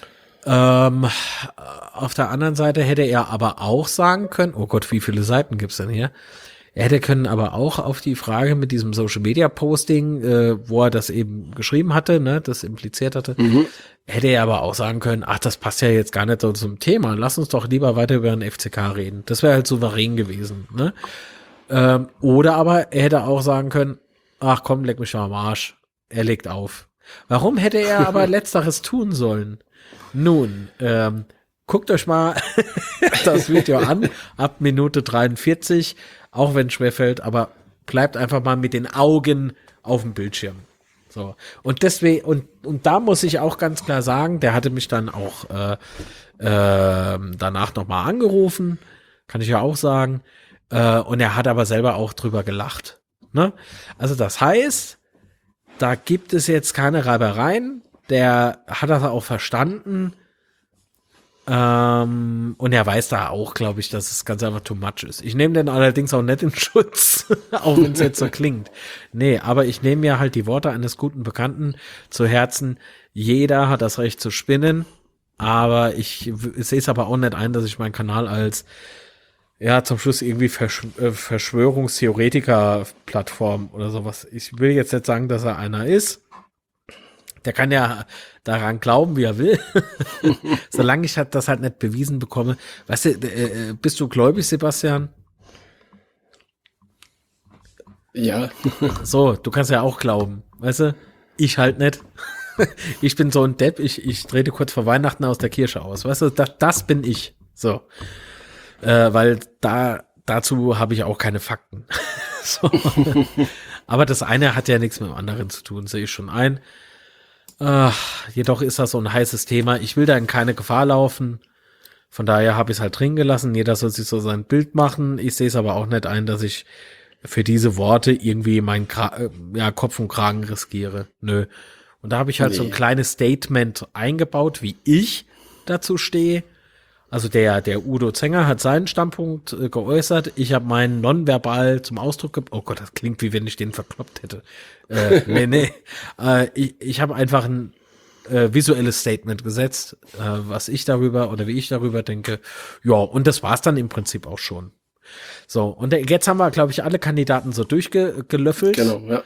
Auf der anderen Seite hätte er aber auch sagen können, oh Gott, wie viele Seiten gibt's denn hier? Er hätte können aber auch auf die Frage mit diesem Social Media Posting, wo er das eben geschrieben hatte, ne, das impliziert hatte, hätte er aber auch sagen können, ach, das passt ja jetzt gar nicht so zum Thema, lass uns doch lieber weiter über den FCK reden. Das wäre halt souverän gewesen, ne? Oder aber er hätte auch sagen können, ach komm, leck mich am Arsch, er legt auf. Warum hätte er aber Letzteres tun sollen? Nun, guckt euch mal das Video an, ab Minute 43, auch wenn es schwerfällt, aber bleibt einfach mal mit den Augen auf dem Bildschirm. So. Und deswegen, und da muss ich auch ganz klar sagen, der hatte mich dann auch danach nochmal angerufen, kann ich ja auch sagen, und er hat aber selber auch drüber gelacht. Ne? Also das heißt, da gibt es jetzt keine Reibereien, der hat das auch verstanden, und er weiß da auch, glaube ich, dass es ganz einfach too much ist. Ich nehme den allerdings auch nicht in Schutz, auch wenn es jetzt so klingt. Nee, aber ich nehme mir halt die Worte eines guten Bekannten zu Herzen. Jeder hat das Recht zu spinnen, aber ich sehe es aber auch nicht ein, dass ich meinen Kanal als, ja, zum Schluss irgendwie Verschwörungstheoretiker-Plattform oder sowas. Ich will jetzt nicht sagen, dass er einer ist. Der kann ja daran glauben, wie er will. Solange ich das halt nicht bewiesen bekomme. Weißt du, bist du gläubig, Sebastian? Ja. So, du kannst ja auch glauben. Weißt du? Ich halt nicht. Ich bin so ein Depp, ich trete kurz vor Weihnachten aus der Kirche aus. Weißt du, das bin ich. So. Weil dazu habe ich auch keine Fakten. So. Aber das eine hat ja nichts mit dem anderen zu tun, sehe ich schon ein. Jedoch ist das so ein heißes Thema. Ich will da in keine Gefahr laufen. Von daher habe ich es halt drin gelassen. Jeder soll sich so sein Bild machen. Ich sehe es aber auch nicht ein, dass ich für diese Worte irgendwie meinen Kopf und Kragen riskiere. Nö. Und da habe ich halt so ein kleines Statement eingebaut, wie ich dazu stehe. Also der Udo Zenger hat seinen Standpunkt geäußert. Ich habe meinen nonverbal zum Ausdruck gebracht. Oh Gott, das klingt, wie wenn ich den verkloppt hätte. Nee. Ich habe einfach ein visuelles Statement gesetzt, was ich darüber oder wie ich darüber denke. Ja, und das war's dann im Prinzip auch schon. So, und jetzt haben wir, glaube ich, alle Kandidaten so durchgelöffelt. Genau, ja.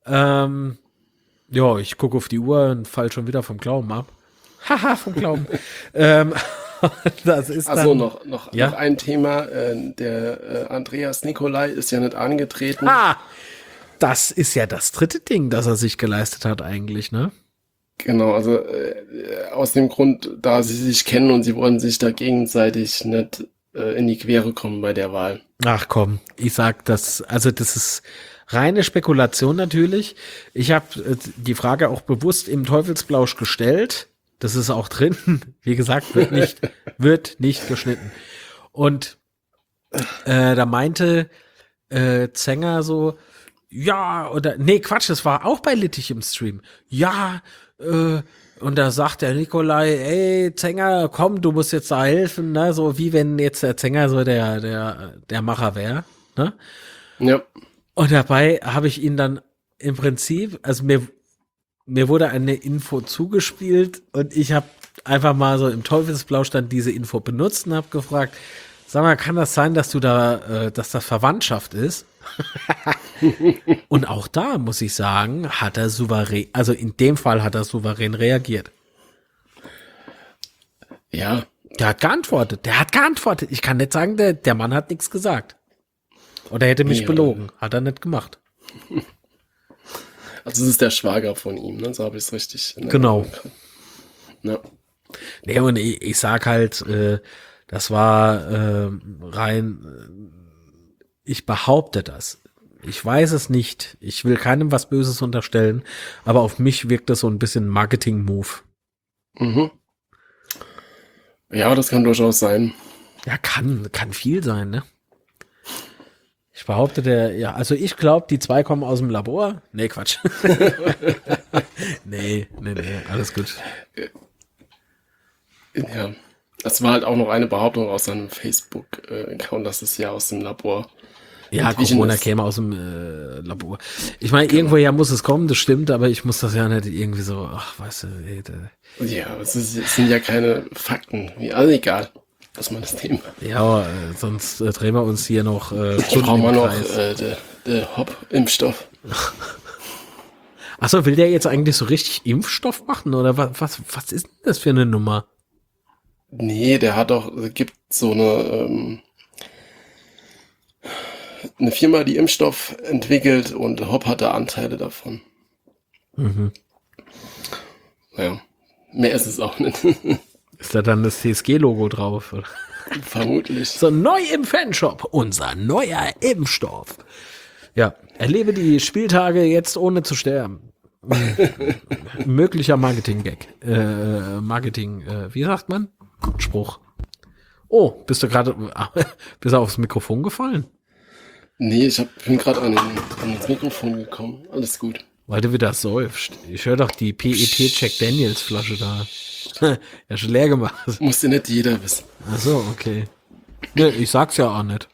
Ja, ich gucke auf die Uhr und fall schon wieder vom Glauben ab. Haha, vom Glauben. Das ist Also dann, noch ja? ein Thema. Der Andreas Nicolai ist ja nicht angetreten. Das ist ja das dritte Ding, das er sich geleistet hat eigentlich, ne? Genau, also aus dem Grund, da sie sich kennen und sie wollen sich da gegenseitig nicht in die Quere kommen bei der Wahl. Ach komm, ich sag das, also das ist reine Spekulation natürlich. Ich habe die Frage auch bewusst im Teufelsblausch gestellt. Das ist auch drin. Wie gesagt, wird nicht geschnitten. Und da meinte Zenger so, ja, oder, nee, Quatsch, das war auch bei Littich im Stream. Ja, und da sagt der Nikolai, ey, Zenger, komm, du musst jetzt da helfen, ne? So wie wenn jetzt der Zenger so der Macher wäre, ne? Ja. Und dabei habe ich ihn dann im Prinzip, also mir wurde eine Info zugespielt und ich habe einfach mal so im Teufelsblaustand diese Info benutzt und habe gefragt, sag mal, kann das sein, dass du da, dass das Verwandtschaft ist? Und auch da muss ich sagen, hat er souverän, also in dem Fall hat er souverän reagiert. Ja, Der hat geantwortet. Ich kann nicht sagen, der Mann hat nichts gesagt. Oder er hätte mich Ja. belogen. Hat er nicht gemacht. also es ist der Schwager von ihm, ne? So habe ich es richtig in Genau. Erinnerung. Ja. Nee, und ich sag halt, das war rein, ich behaupte das. Ich weiß es nicht. Ich will keinem was Böses unterstellen, aber auf mich wirkt das so ein bisschen Marketing-Move. Mhm. Ja, das kann durchaus sein. Ja, kann viel sein, ne? Ich behaupte, also ich glaube, die 2 kommen aus dem Labor. Nee, Quatsch. Nee, alles gut. Ja. Das war halt auch noch eine Behauptung aus seinem Facebook-Account, dass es ja aus dem Labor Ja, entwichen Corona ist. käme aus dem Labor. Ich meine, irgendwoher muss es kommen, das stimmt, aber ich muss das ja nicht irgendwie so, ach, weißt du, ey, Ja, es sind ja keine Fakten. Also egal. Das ist mal das Thema. ja, sonst drehen wir uns hier noch Stunden Brauchen wir im noch Kreis. der Hop-Impfstoff. Achso, will der jetzt eigentlich so richtig Impfstoff machen oder was ist denn das für eine Nummer? Nee, der hat doch, gibt so eine Firma, die Impfstoff entwickelt und Hop hatte Anteile davon. Mhm. Ja, mehr ist es auch nicht. Ist da dann das TSG-Logo drauf? Oder? Vermutlich. So, neu im Fanshop, unser neuer Impfstoff. Ja, erlebe die Spieltage jetzt ohne zu sterben. Möglicher Marketing-Gag. Wie sagt man? Spruch. Oh, bist du aufs Mikrofon gefallen? Nee, bin gerade an das Mikrofon gekommen. Alles gut. Weil du wieder säufst. Ich höre doch die PET Jack Daniels Flasche da. Ja, schon leer gemacht. Musste nicht jeder wissen. Ach so, okay. Nee, ich sag's ja auch nicht.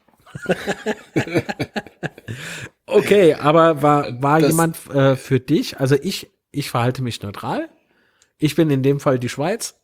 Okay, aber war Das- jemand für dich? Also ich verhalte mich neutral. Ich bin in dem Fall die Schweiz.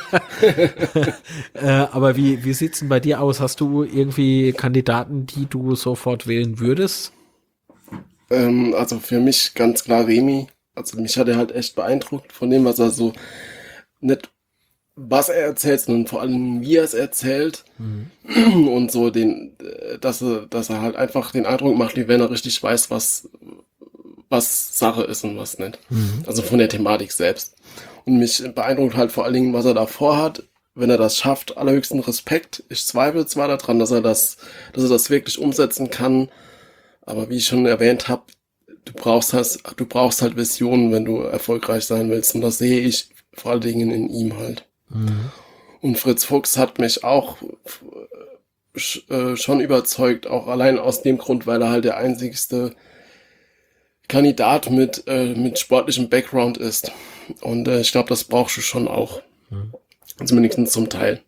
Aber wie sieht's denn bei dir aus? Hast du irgendwie Kandidaten, die du sofort wählen würdest? Also für mich ganz klar Remy. Also mich hat er halt echt beeindruckt von dem, was er so, nicht was er erzählt, sondern vor allem wie er es erzählt. Und so dass er halt einfach den Eindruck macht, wie wenn er richtig weiß, was Sache ist und was nicht. Also von der Thematik selbst. Und mich beeindruckt halt vor allen Dingen, was er da vorhat. Wenn er das schafft, allerhöchsten Respekt. Ich zweifle zwar daran, dass er das wirklich umsetzen kann. Aber wie ich schon erwähnt habe, du brauchst halt Visionen, wenn du erfolgreich sein willst. Und das sehe ich vor allen Dingen in ihm halt. Und Fritz Fuchs hat mich auch schon überzeugt, auch allein aus dem Grund, weil er halt der einzigste Kandidat mit sportlichem Background ist. Und ich glaube, das brauchst du schon auch. Zumindest zum Teil.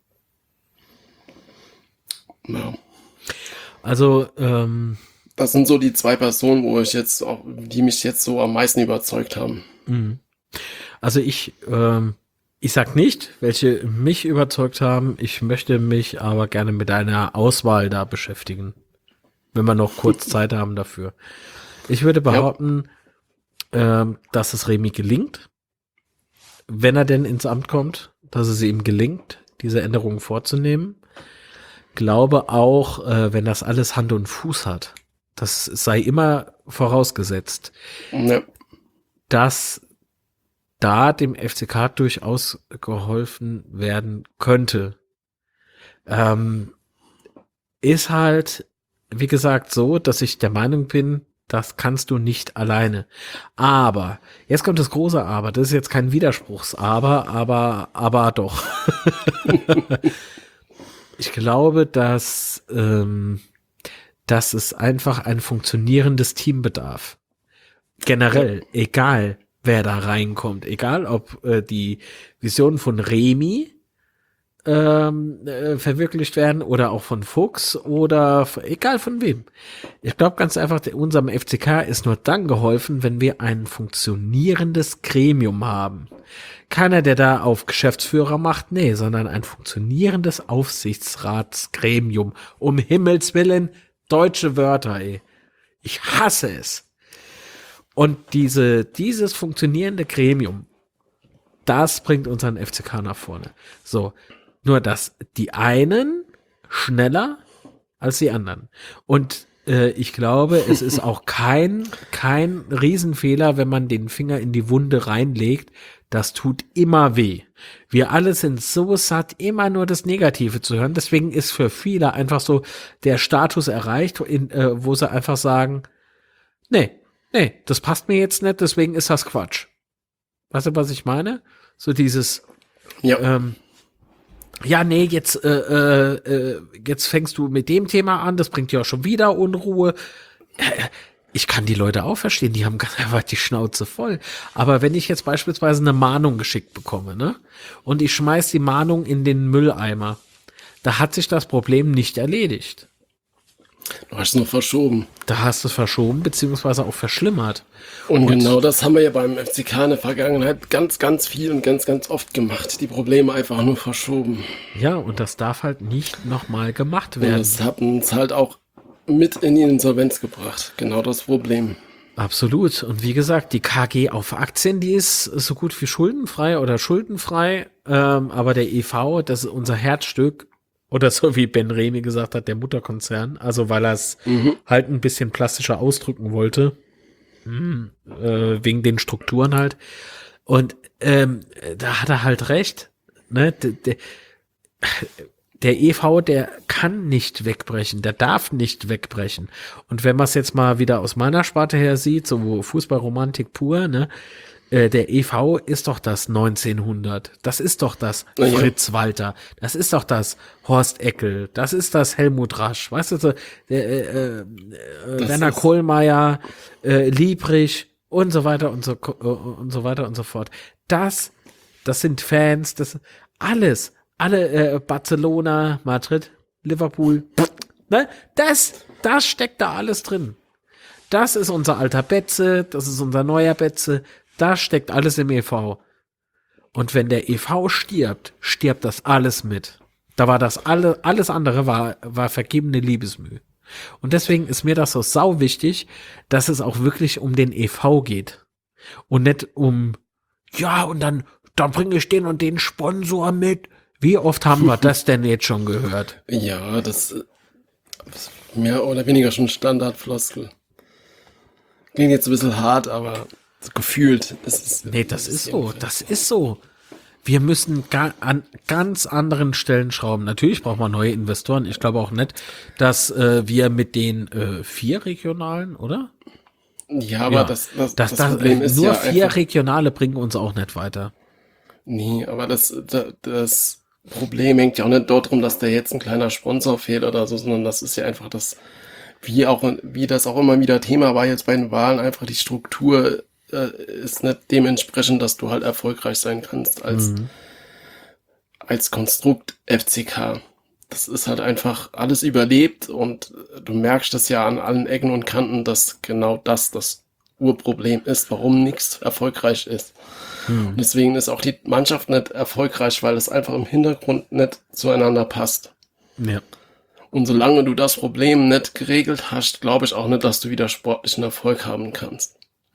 Ja. Also, Das sind so die 2 Personen, die mich jetzt so am meisten überzeugt haben. also ich sag nicht, welche mich überzeugt haben. Ich möchte mich aber gerne mit einer Auswahl da beschäftigen, wenn wir noch kurz Zeit haben dafür. Ich würde behaupten, dass es Remy gelingt, wenn er denn ins Amt kommt, dass es ihm gelingt, diese Änderungen vorzunehmen. Glaube auch, wenn das alles Hand und Fuß hat, das sei immer vorausgesetzt, Ja. dass da dem FCK durchaus geholfen werden könnte. Ist halt, wie gesagt, so, dass ich der Meinung bin, das kannst du nicht alleine. Aber, jetzt kommt das große Aber, das ist jetzt kein Widerspruchs-Aber, aber doch. Ich glaube, dass es einfach ein funktionierendes Team bedarf. Generell, egal wer da reinkommt, egal ob die Vision von Remy verwirklicht werden oder auch von Fuchs oder egal von wem. Ich glaube ganz einfach, unserem FCK ist nur dann geholfen, wenn wir ein funktionierendes Gremium haben. Keiner, der da auf Geschäftsführer macht, nee, sondern ein funktionierendes Aufsichtsratsgremium. Um Himmels Willen, deutsche Wörter, ey. Ich hasse es. Und dieses funktionierende Gremium, das bringt unseren FCK nach vorne. So, nur dass die einen schneller als die anderen. Und ich glaube, es ist auch kein Riesenfehler, wenn man den Finger in die Wunde reinlegt. Das tut immer weh. Wir alle sind so satt, immer nur das Negative zu hören. Deswegen ist für viele einfach so der Status erreicht, wo sie einfach sagen, nee, das passt mir jetzt nicht, deswegen ist das Quatsch. Weißt du, was ich meine? So dieses, Ja. ja, nee, jetzt fängst du mit dem Thema an, das bringt ja schon wieder Unruhe. Ich kann die Leute auch verstehen, die haben ganz einfach die Schnauze voll. Aber wenn ich jetzt beispielsweise eine Mahnung geschickt bekomme, ne, und ich schmeiß die Mahnung in den Mülleimer, da hat sich das Problem nicht erledigt. Du hast es noch verschoben. Da hast du es verschoben, beziehungsweise auch verschlimmert. Und genau das haben wir ja beim FCK in der Vergangenheit ganz, ganz viel und ganz, ganz oft gemacht. Die Probleme einfach nur verschoben. Ja, und das darf halt nicht nochmal gemacht Und werden. das hat uns halt auch mit in die Insolvenz gebracht. Genau das Problem. Absolut. Und wie gesagt, die KG auf Aktien, die ist so gut wie schuldenfrei oder schuldenfrei. Aber der EV, das ist unser Herzstück. Oder so wie Ben Remy gesagt hat, der Mutterkonzern. Also weil er es halt ein bisschen plastischer ausdrücken wollte. Wegen den Strukturen halt. Und da hat er halt recht. Ne? Der EV, der kann nicht wegbrechen, der darf nicht wegbrechen. Und wenn man es jetzt mal wieder aus meiner Sparte her sieht, so Fußballromantik pur, ne, der EV ist doch das 1900, das ist doch das Fritz Walter, das ist doch das Horst Eckel, das ist das Helmut Rasch, weißt du, so, Werner Kohlmeier, Liebrich und so weiter und so weiter und so fort. Das sind Fans, das alles. Alle Barcelona, Madrid, Liverpool, ne? Das steckt da alles drin. Das ist unser alter Betze, das ist unser neuer Betze, das steckt alles im EV. Und wenn der EV stirbt, stirbt das alles mit. Da war das alles andere war vergebene Liebesmüh. Und deswegen ist mir das so sau wichtig, dass es auch wirklich um den EV geht. Und nicht um, ja, und dann bringe ich den und den Sponsor mit. Wie oft haben wir das denn jetzt schon gehört? Ja, das ist mehr oder weniger schon Standardfloskel. Klingt jetzt ein bisschen hart, aber gefühlt ist es. Nee, das ist so. Das ist so. Wir müssen an ganz anderen Stellen schrauben. Natürlich braucht man neue Investoren. Ich glaube auch nicht, dass wir mit den 4 regionalen, oder? Ja, aber Ja. das Das Problem ist nur ja 4 einfach, regionale bringen uns auch nicht weiter. nee, aber das Problem hängt ja auch nicht dort drum, dass da jetzt ein kleiner Sponsor fehlt oder so, sondern das ist ja einfach das, wie das auch immer wieder Thema war jetzt bei den Wahlen, einfach die Struktur ist nicht dementsprechend, dass du halt erfolgreich sein kannst als Konstrukt FCK. Das ist halt einfach alles überlebt und du merkst das ja an allen Ecken und Kanten, dass genau das Urproblem ist, warum nichts erfolgreich ist. Und deswegen ist auch die Mannschaft nicht erfolgreich, weil es einfach im Hintergrund nicht zueinander passt. Ja. Und solange du das Problem nicht geregelt hast, glaube ich auch nicht, dass du wieder sportlichen Erfolg haben kannst.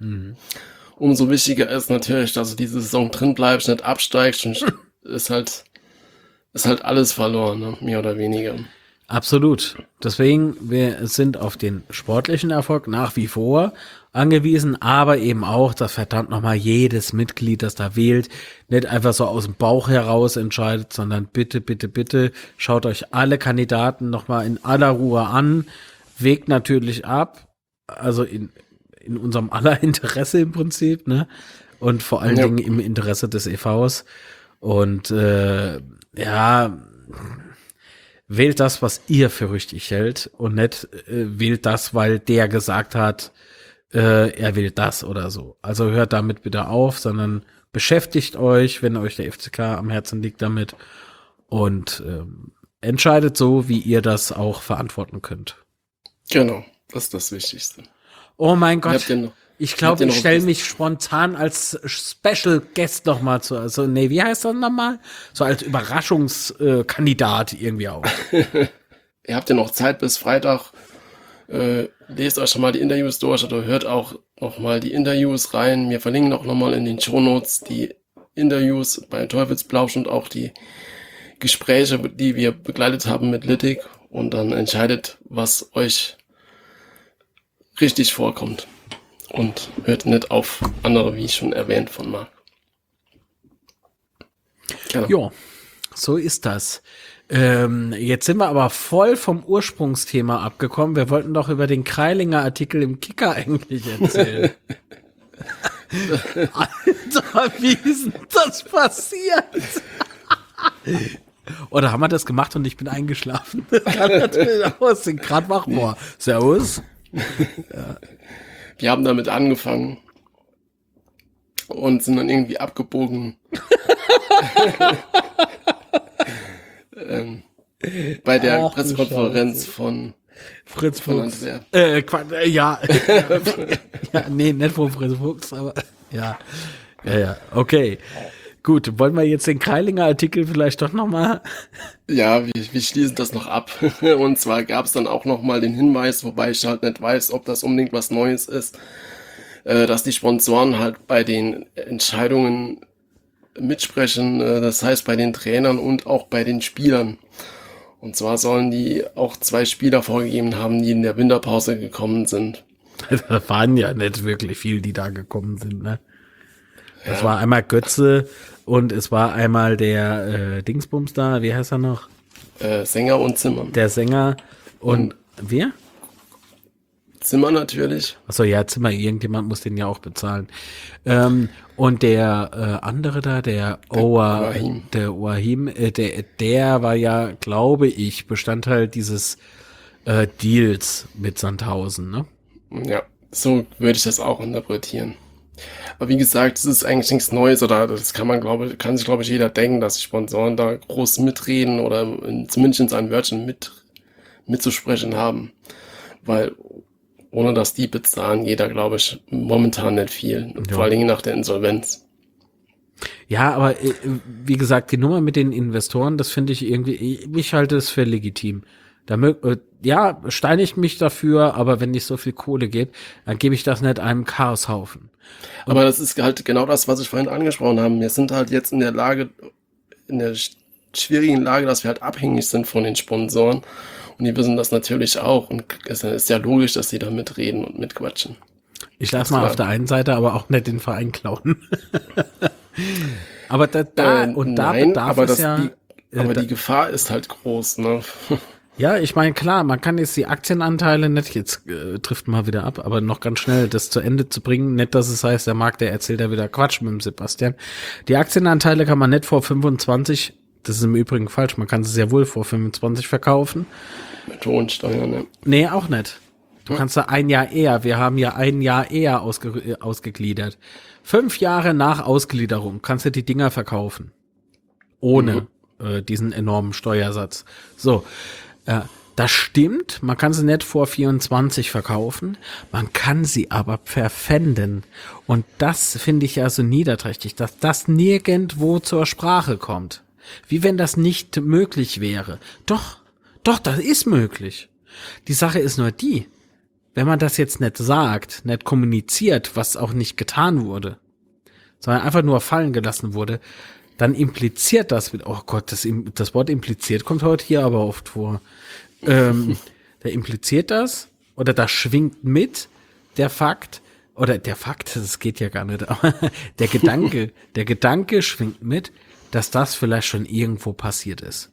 Umso wichtiger ist natürlich, dass du diese Saison drin bleibst, nicht absteigst und ist halt alles verloren, ne? Mehr oder weniger. Absolut. Deswegen, wir sind auf den sportlichen Erfolg nach wie vor angewiesen, aber eben auch, dass verdammt nochmal jedes Mitglied, das da wählt, nicht einfach so aus dem Bauch heraus entscheidet, sondern bitte, bitte, bitte schaut euch alle Kandidaten nochmal in aller Ruhe an, wägt natürlich ab, also in unserem aller Interesse im Prinzip, ne? Und vor allen Dingen im Interesse des EVs. Und ja, wählt das, was ihr für richtig hält und nicht wählt das, weil der gesagt hat, er will das oder so. Also hört damit bitte auf, sondern beschäftigt euch, wenn euch der FCK am Herzen liegt, damit Und entscheidet so, wie ihr das auch verantworten könnt. Genau, das ist das Wichtigste. Oh mein Gott. Habt ihr noch- Ich glaube, habt ihr ich noch stelle was? mich spontan als Special Guest nochmal zu. Also, nee, wie heißt das nochmal? So als Überraschungskandidat irgendwie auch. Ihr habt ja noch Zeit bis Freitag. Lest euch schon mal die Interviews durch oder hört auch noch mal die Interviews rein. Wir verlinken auch noch mal in den Shownotes die Interviews bei Teufelsplausch und auch die Gespräche, die wir begleitet haben mit Littig. Und dann entscheidet, was euch richtig vorkommt. Und hört nicht auf andere, wie schon erwähnt von Marc. Genau. Jo, so ist das. Jetzt sind wir aber voll vom Ursprungsthema abgekommen. Wir wollten doch über den Kreilinger Artikel im Kicker eigentlich erzählen. Alter, wie ist denn das passiert? Oder haben wir das gemacht und ich bin eingeschlafen? Das kann natürlich aussehen. Gerade wach war. Servus. Wir haben damit angefangen und sind dann irgendwie abgebogen. Bei der Ach, du Pressekonferenz von Fritz von Fuchs. Antwerp. Ja. Ja, nee, nicht von Fritz Fuchs, aber ja. Ja, okay. Gut, wollen wir jetzt den Kreilinger Artikel vielleicht doch nochmal? Ja, wir schließen das noch ab. Und zwar gab es dann auch noch mal den Hinweis, wobei ich halt nicht weiß, ob das unbedingt was Neues ist, dass die Sponsoren halt bei den Entscheidungen mitsprechen, das heißt bei den Trainern und auch bei den Spielern. Und zwar sollen die auch 2 Spieler vorgegeben haben, die in der Winterpause gekommen sind. Da waren ja nicht wirklich viel, die da gekommen sind, ne? Es war einmal Götze und es war einmal der Dingsbums da, wie heißt er noch? Sänger und Zimmer. Der Sänger und wer? Zimmer natürlich. Achso, ja, Zimmer, irgendjemand muss den ja auch bezahlen. Und der andere da, der Oahim. Oahim, der war ja, glaube ich, Bestandteil dieses Deals mit Sandhausen, ne? Ja, so würde ich das auch interpretieren. Aber wie gesagt, es ist eigentlich nichts Neues oder das kann man, kann sich, glaube ich, jeder denken, dass die Sponsoren da groß mitreden oder zumindest in seinen Wörtchen mitzusprechen haben. Weil ohne dass die bezahlen, jeder, glaube ich, momentan nicht viel. Und vor allen Dingen nach der Insolvenz. Ja, aber wie gesagt, die Nummer mit den Investoren, das finde ich irgendwie, ich halte es für legitim. Ja, steine ich mich dafür, aber wenn nicht so viel Kohle geht, dann gebe ich das nicht einem Chaoshaufen. Aber das ist halt genau das, was ich vorhin angesprochen habe. Wir sind halt jetzt in der schwierigen Lage, dass wir halt abhängig sind von den Sponsoren. Und die wissen das natürlich auch. Und es ist ja logisch, dass die da mitreden und mitquatschen. Ich lasse mal auf der einen Seite aber auch nicht den Verein klauen. Aber da nein, bedarf aber es ja. die Gefahr ist halt groß, ne? Ja, ich meine, klar, man kann jetzt die Aktienanteile nicht, jetzt trifft mal wieder ab, aber noch ganz schnell das zu Ende zu bringen, nicht, dass es heißt, der Marc, der erzählt ja wieder Quatsch mit dem Sebastian. Die Aktienanteile kann man nicht vor 25, das ist im Übrigen falsch, man kann sie sehr wohl vor 25 verkaufen. Mit hohen Steuern, ne? Nee, auch nicht. Du kannst da ein Jahr eher, wir haben ja ein Jahr eher ausgegliedert. 5 Jahre nach Ausgliederung kannst du die Dinger verkaufen. Ohne diesen enormen Steuersatz. So, das stimmt, man kann sie nicht vor 24 verkaufen, man kann sie aber verpfänden. Und das finde ich ja so niederträchtig, dass das nirgendwo zur Sprache kommt. Wie wenn das nicht möglich wäre. Doch, das ist möglich. Die Sache ist nur die, wenn man das jetzt nicht sagt, nicht kommuniziert, was auch nicht getan wurde, sondern einfach nur fallen gelassen wurde, dann impliziert das, oh Gott, das Wort impliziert kommt heute hier aber oft vor. Da impliziert das oder da schwingt mit der Fakt, das geht ja gar nicht, aber der Gedanke schwingt mit, dass das vielleicht schon irgendwo passiert ist.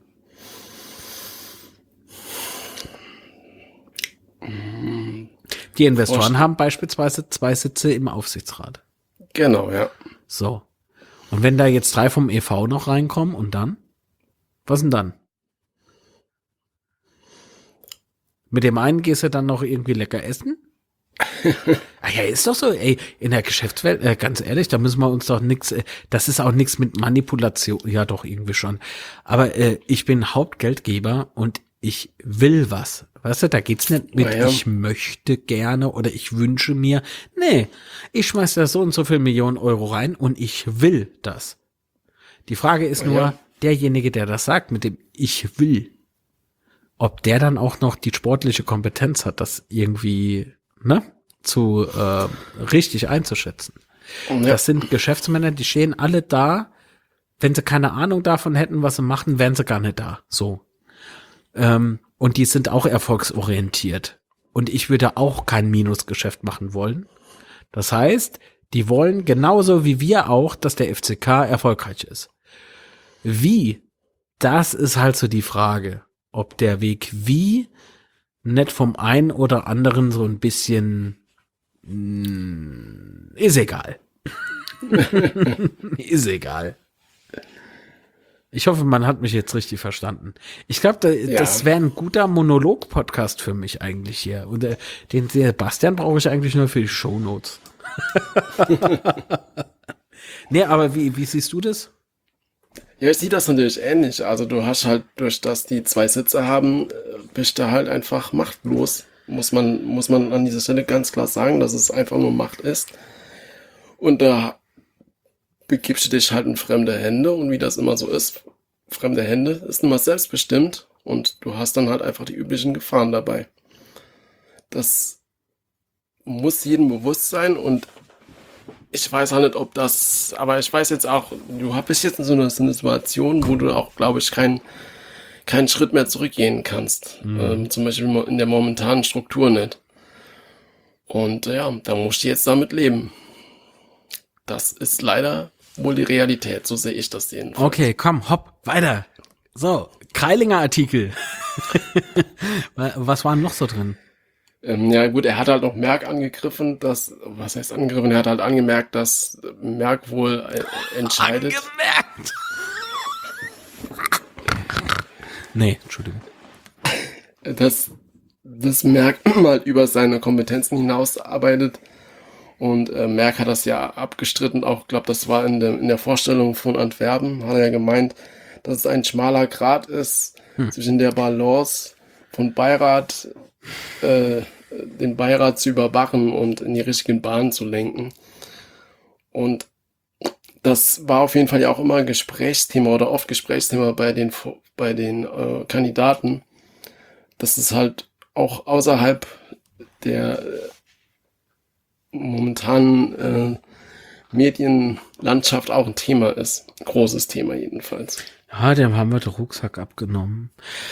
Die Investoren haben beispielsweise 2 Sitze im Aufsichtsrat. Genau, ja. So. Und wenn da jetzt 3 vom e.V. noch reinkommen und dann? Was denn dann? Mit dem einen gehst du dann noch irgendwie lecker essen? Ah ja, ist doch so, ey, in der Geschäftswelt, ganz ehrlich, da müssen wir uns doch nix, das ist auch nix mit Manipulation, ja doch, irgendwie schon. Aber ich bin Hauptgeldgeber und ich will was. Weißt du, da geht's nicht mit, Naja. ich möchte gerne oder ich wünsche mir. Nee, ich schmeiß da so und so viel Millionen Euro rein und ich will das. Die Frage ist nur, Ja. derjenige, der das sagt, mit dem ich will, ob der dann auch noch die sportliche Kompetenz hat, das irgendwie, ne, zu richtig einzuschätzen. Ja. Das sind Geschäftsmänner, die stehen alle da. Wenn sie keine Ahnung davon hätten, was sie machen, wären sie gar nicht da. So. Und die sind auch erfolgsorientiert. Und ich würde auch kein Minusgeschäft machen wollen. Das heißt, die wollen genauso wie wir auch, dass der FCK erfolgreich ist. Wie? Das ist halt so die Frage. Ob der Weg wie nicht vom einen oder anderen so ein bisschen ist egal. Ist egal. Ich hoffe, man hat mich jetzt richtig verstanden. Ich glaube, Ja. das wäre ein guter Monolog-Podcast für mich eigentlich hier. Und den Sebastian brauche ich eigentlich nur für die Shownotes. Nee, aber wie siehst du das? Ja, ich sehe das natürlich ähnlich. Also du hast halt, durch das die 2 Sitze haben, bist du halt einfach machtlos. Muss man an dieser Stelle ganz klar sagen, dass es einfach nur Macht ist. Und da begibst du dich halt in fremde Hände und wie das immer so ist, fremde Hände ist immer selbstbestimmt und du hast dann halt einfach die üblichen Gefahren dabei. Das muss jedem bewusst sein und ich weiß halt nicht, ob das, aber ich weiß jetzt auch, du bist jetzt in so einer Situation, wo du auch, glaube ich, keinen Schritt mehr zurückgehen kannst. Zum Beispiel in der momentanen Struktur nicht. Und ja, da musst du jetzt damit leben. Das ist leider wohl die Realität, so sehe ich das jedenfalls. Okay, komm, hopp, weiter. So, Kreilinger Artikel. Was war noch so drin? Ja gut, er hat halt noch Merck angegriffen, was heißt angegriffen? Er hat halt angemerkt, dass Merck wohl entscheidet. Angemerkt. Nee, Entschuldigung. dass Merck mal über seine Kompetenzen hinaus arbeitet. Und Merck hat das ja abgestritten, auch glaube, das war in der Vorstellung von Antwerpen, hat er ja gemeint, dass es ein schmaler Grat ist zwischen der Balance von Beirat, den Beirat zu überwachen und in die richtigen Bahnen zu lenken. Und das war auf jeden Fall ja auch immer Gesprächsthema oder oft Gesprächsthema bei den Kandidaten, dass es halt auch außerhalb der momentanen Medienlandschaft auch ein Thema ist. Ein großes Thema jedenfalls. Ja, dem haben wir den Rucksack abgenommen.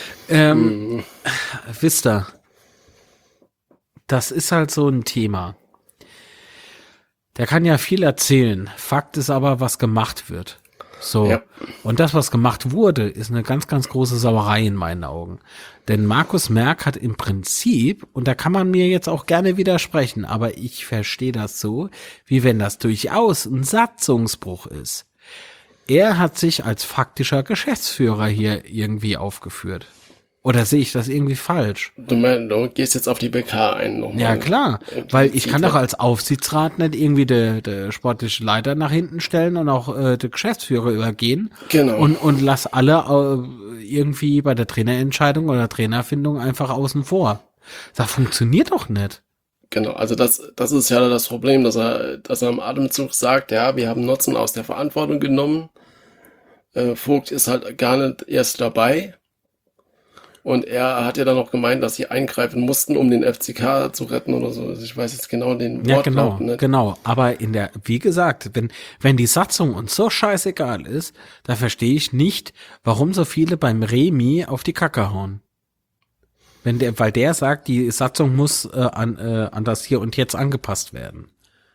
Wisst ihr, das ist halt so ein Thema. Der kann ja viel erzählen. Fakt ist aber, was gemacht wird. So. Ja. Und das, was gemacht wurde, ist eine ganz, ganz große Sauerei in meinen Augen. Denn Markus Merck hat im Prinzip, und da kann man mir jetzt auch gerne widersprechen, aber ich verstehe das so, wie wenn das durchaus ein Satzungsbruch ist. Er hat sich als faktischer Geschäftsführer hier irgendwie aufgeführt. Oder sehe ich das irgendwie falsch? Du gehst jetzt auf die BK ein nochmal. Ja, klar, weil ich kann doch als Aufsichtsrat nicht irgendwie der sportliche Leiter nach hinten stellen und auch der Geschäftsführer übergehen. Genau. Und lass alle irgendwie bei der Trainerentscheidung oder Trainerfindung einfach außen vor. Das funktioniert doch nicht. Genau, also das ist ja das Problem, dass er im Atemzug sagt, ja, wir haben Nutzen aus der Verantwortung genommen. Vogt ist halt gar nicht erst dabei. Und er hat ja dann noch gemeint, dass sie eingreifen mussten, um den FCK zu retten oder so. Also ich weiß jetzt genau den Wortlaut nicht. Genau. Aber wie gesagt, wenn die Satzung uns so scheißegal ist, da verstehe ich nicht, warum so viele beim Remi auf die Kacke hauen. Weil der sagt, die Satzung muss an das Hier und Jetzt angepasst werden.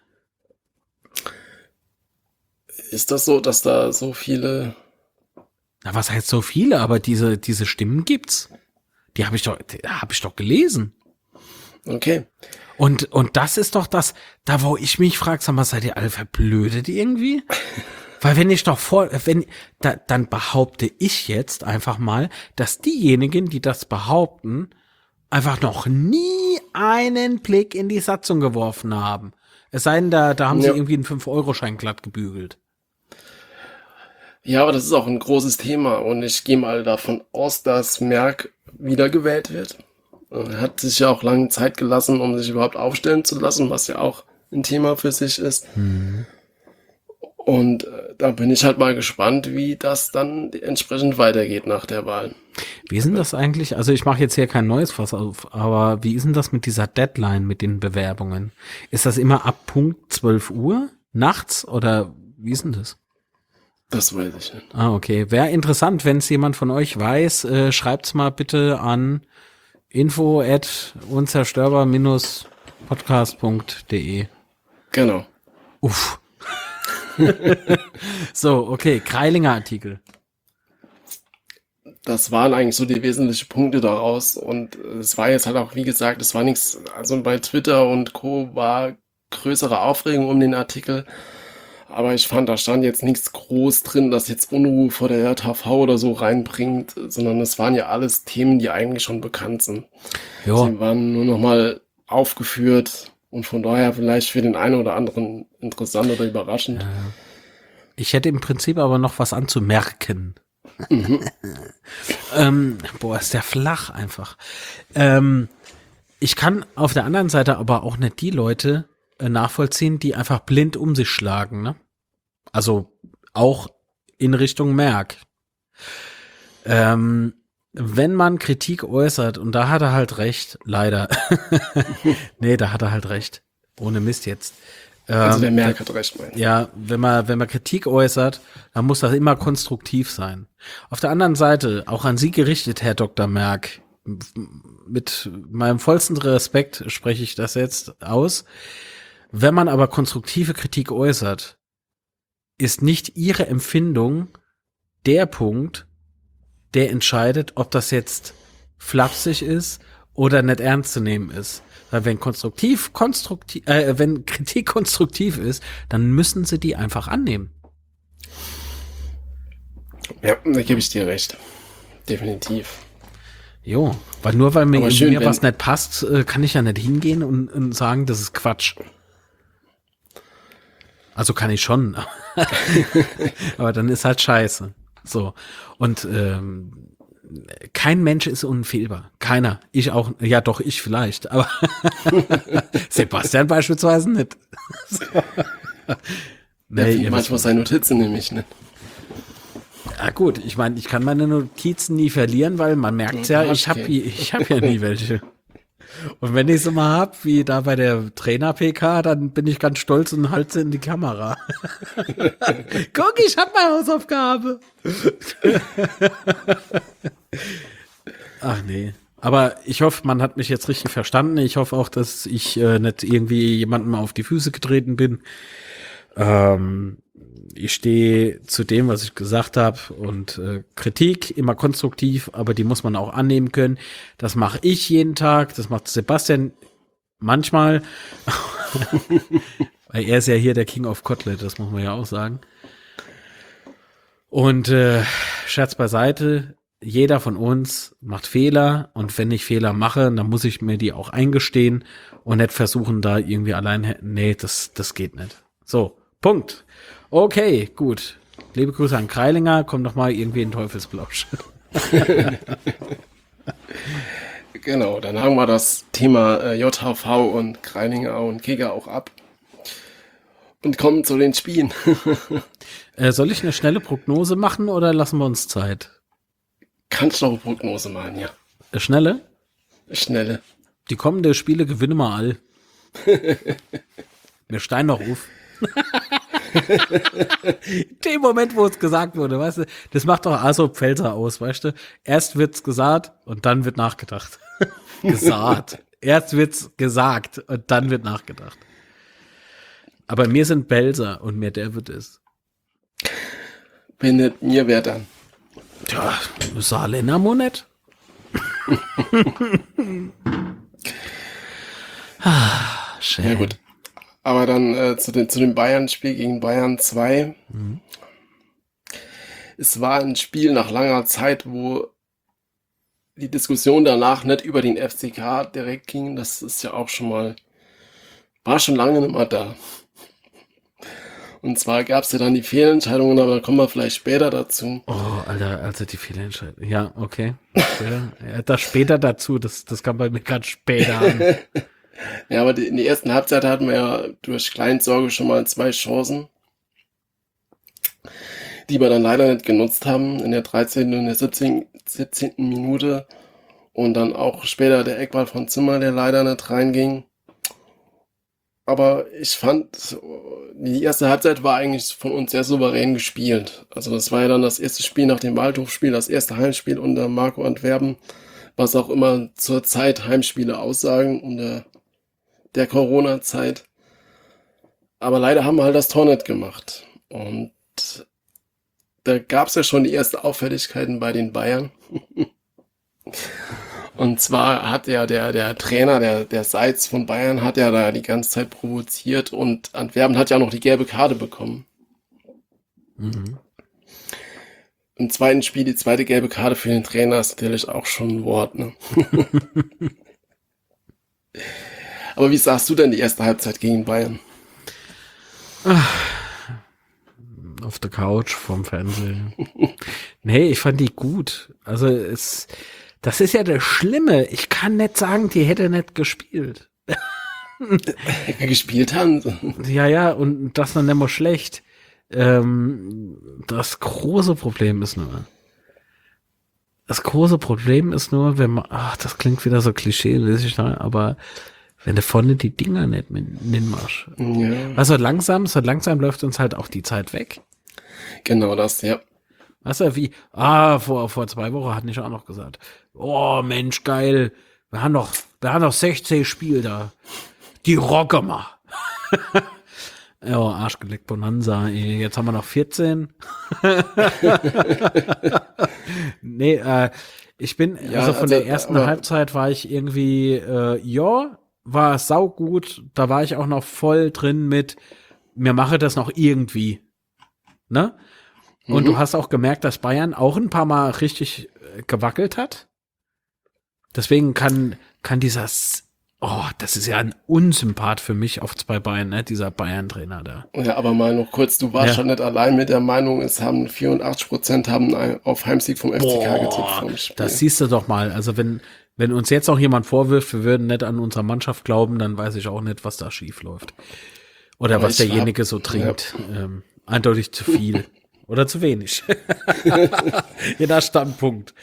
Ist das so, dass da so viele... Na, was heißt so viele? Aber diese Stimmen gibt's. Die habe ich doch gelesen. Okay. Und das ist doch das, da wo ich mich frage, sag mal, seid ihr alle verblödet irgendwie? Weil dann behaupte ich jetzt einfach mal, dass diejenigen, die das behaupten, einfach noch nie einen Blick in die Satzung geworfen haben. Es sei denn, da haben sie irgendwie einen 5-Euro-Schein glatt gebügelt. Ja, aber das ist auch ein großes Thema und ich gehe mal davon aus, dass Merck wiedergewählt wird. Er hat sich ja auch lange Zeit gelassen, um sich überhaupt aufstellen zu lassen, was ja auch ein Thema für sich ist. Und da bin ich halt mal gespannt, wie das dann entsprechend weitergeht nach der Wahl. Wie ist denn das eigentlich? Also ich mache jetzt hier kein neues Fass auf, aber wie ist denn das mit dieser Deadline, mit den Bewerbungen? Ist das immer ab Punkt 12 Uhr nachts oder wie ist denn das? Das weiß ich nicht. Ah, okay. Wäre interessant, wenn es jemand von euch weiß, schreibt's mal bitte an info@unzerstörbar-podcast.de. Genau. Uff. So, okay, Kreilinger Artikel. Das waren eigentlich so die wesentlichen Punkte daraus und es war jetzt halt auch, wie gesagt, es war nichts, also bei Twitter und Co. war größere Aufregung um den Artikel, aber ich fand, da stand jetzt nichts groß drin, das jetzt Unruhe vor der JHV oder so reinbringt, sondern es waren ja alles Themen, die eigentlich schon bekannt sind. Ja. Sie waren nur nochmal aufgeführt und von daher vielleicht für den einen oder anderen interessant oder überraschend. Ich hätte im Prinzip aber noch was anzumerken. Boah, ist der flach einfach. Ich kann auf der anderen Seite aber auch nicht die Leute nachvollziehen, die einfach blind um sich schlagen, ne? Also auch in Richtung Merck. Wenn man Kritik äußert, und da hat er halt recht, leider. Nee, da hat er halt recht. Ohne Mist jetzt. Also der Merck hat recht, mein. Ja, wenn man Kritik äußert, dann muss das immer konstruktiv sein. Auf der anderen Seite, auch an Sie gerichtet, Herr Dr. Merck, mit meinem vollsten Respekt spreche ich das jetzt aus. Wenn man aber konstruktive Kritik äußert, ist nicht Ihre Empfindung der Punkt, der entscheidet, ob das jetzt flapsig ist oder nicht ernst zu nehmen ist. Weil wenn wenn Kritik konstruktiv ist, dann müssen Sie die einfach annehmen. Ja, da gebe ich dir recht. Definitiv. Jo, weil nur weil mir schön, was nicht passt, kann ich ja nicht hingehen und sagen, das ist Quatsch. Also kann ich schon, aber dann ist halt scheiße. So. Und kein Mensch ist unfehlbar. Keiner. Ich auch, ja doch, ich vielleicht, aber Sebastian beispielsweise nicht. So. Nee, manchmal seine Notizen nämlich, ne? Ja gut, ich meine, ich kann meine Notizen nie verlieren, weil man merkt ja, ich hab ja nie welche. Und wenn ich sie mal hab, wie da bei der Trainer-PK, dann bin ich ganz stolz und halte sie in die Kamera. Guck, ich hab meine Hausaufgabe. Ach nee. Aber ich hoffe, man hat mich jetzt richtig verstanden. Ich hoffe auch, dass ich nicht irgendwie jemandem auf die Füße getreten bin. Ich stehe zu dem, was ich gesagt habe und Kritik immer konstruktiv, aber die muss man auch annehmen können. Das mache ich jeden Tag, das macht Sebastian manchmal, weil er ist ja hier der King of Kotlet, das muss man ja auch sagen. Und Scherz beiseite, jeder von uns macht Fehler und wenn ich Fehler mache, dann muss ich mir die auch eingestehen und nicht versuchen, da irgendwie allein, nee, das geht nicht. So, Punkt. Okay, gut. Liebe Grüße an Kreilinger, komm doch mal irgendwie in Teufelsblausch. Genau, dann haben wir das Thema JHV und Kreilinger und Kicker auch ab. Und kommen zu den Spielen. Soll ich eine schnelle Prognose machen oder lassen wir uns Zeit? Kannst du noch eine Prognose machen, ja. Schnelle? Schnelle. Die kommenden Spiele gewinnen wir all. Wir steigen noch auf. Dem Moment, wo es gesagt wurde, weißt du, das macht doch Aso Pfälzer aus, weißt du. Erst wird's gesagt und dann wird nachgedacht. Gesagt. Erst wird's gesagt und dann wird nachgedacht. Aber mir sind Belser und mir der wird es. Wenn nicht mir, wer dann? Tja, Saarländer Monat. Schön. Ja gut. Aber dann zu dem Bayern-Spiel gegen Bayern 2. Es war ein Spiel nach langer Zeit, wo die Diskussion danach nicht über den FCK direkt ging, das ist ja auch schon mal, war schon lange nicht mehr da. Und zwar gab es ja dann die Fehlentscheidungen, aber da kommen wir vielleicht später dazu. Oh, Alter, also die Fehlentscheidung. Ja, okay. Später. Ja, das später dazu, das kam bei mir ganz später an. Ja, aber in der ersten Halbzeit hatten wir ja durch Kleinsorge schon mal 2 Chancen, die wir dann leider nicht genutzt haben, in der 13. und der 17. Minute. Und dann auch später der Eckball von Zimmer, der leider nicht reinging. Aber ich fand, die erste Halbzeit war eigentlich von uns sehr souverän gespielt. Also das war ja dann das erste Spiel nach dem Waldhofspiel, das erste Heimspiel unter Marco Antwerpen, was auch immer zur Zeit Heimspiele aussagen, unter der Corona-Zeit. Aber leider haben wir halt das Tor nicht gemacht. Und da gab es ja schon die ersten Auffälligkeiten bei den Bayern. Und zwar hat ja der Trainer, der Seitz von Bayern, hat ja da die ganze Zeit provoziert und Antwerpen hat ja auch noch die gelbe Karte bekommen. Mhm. Im zweiten Spiel die zweite gelbe Karte für den Trainer ist natürlich auch schon ein Wort, ne? Aber wie sahst du denn die erste Halbzeit gegen Bayern? Auf der Couch vorm Fernsehen. Nee, ich fand die gut. Also das ist ja das Schlimme. Ich kann nicht sagen, die hätte nicht gespielt. Gespielt haben. Ja, und das noch nicht mal schlecht. Das große Problem ist nur, wenn man, das klingt wieder so klischee-mäßig, aber wenn du vorne die Dinger nicht machst. Ja. Also langsam läuft uns halt auch die Zeit weg. Genau das, ja. Weißt du, vor 2 Wochen hatten ich auch noch gesagt, oh Mensch, geil, wir haben noch 16 Spiele da. Die rocken wir. Ja, Arschgeleckt Bonanza, ey. Jetzt haben wir noch 14. Nee, ich bin, Ja, also von also, der ersten aber- Halbzeit war ich irgendwie, war saugut. Da war ich auch noch voll drin mit, mir mache das noch irgendwie. Ne? Und du hast auch gemerkt, dass Bayern auch ein paar Mal richtig gewackelt hat. Deswegen kann das ist ja ein Unsympath für mich auf 2 Beinen, ne? Dieser Bayern-Trainer da. Ja, aber mal noch kurz, du warst Ja. schon nicht allein mit der Meinung, es haben 84% haben auf Heimsieg vom FCK getippt vom Spiel. Das siehst du doch mal. Also wenn uns jetzt noch jemand vorwirft, wir würden nicht an unsere Mannschaft glauben, dann weiß ich auch nicht, was da schief läuft. Oder Aber was ich derjenige so trinkt. Eindeutig zu viel. Oder zu wenig. Jeder Standpunkt.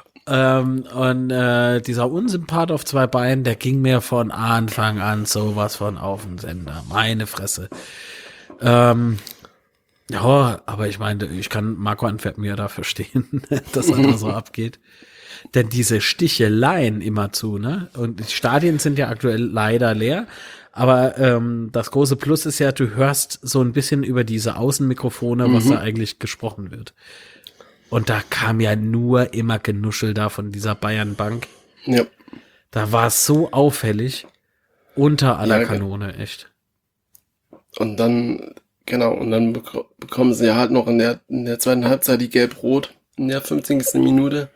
Dieser Unsympath auf 2 Beinen, der ging mir von Anfang an sowas von auf den Sender. Meine Fresse. Ja, aber ich meine, ich kann Marco Antwerpen ja da verstehen, dass da so abgeht. Denn diese Sticheleien immerzu, ne? Und die Stadien sind ja aktuell leider leer. Aber das große Plus ist ja, du hörst so ein bisschen über diese Außenmikrofone, was da eigentlich gesprochen wird. Und da kam ja nur immer Genuschel da von dieser Bayern-Bank. Ja. Da war es so auffällig. Unter aller Ja, Kanone, echt. Und dann, genau, und dann bekommen sie ja halt noch in der zweiten Halbzeit die Gelb-Rot in der 50. Minute.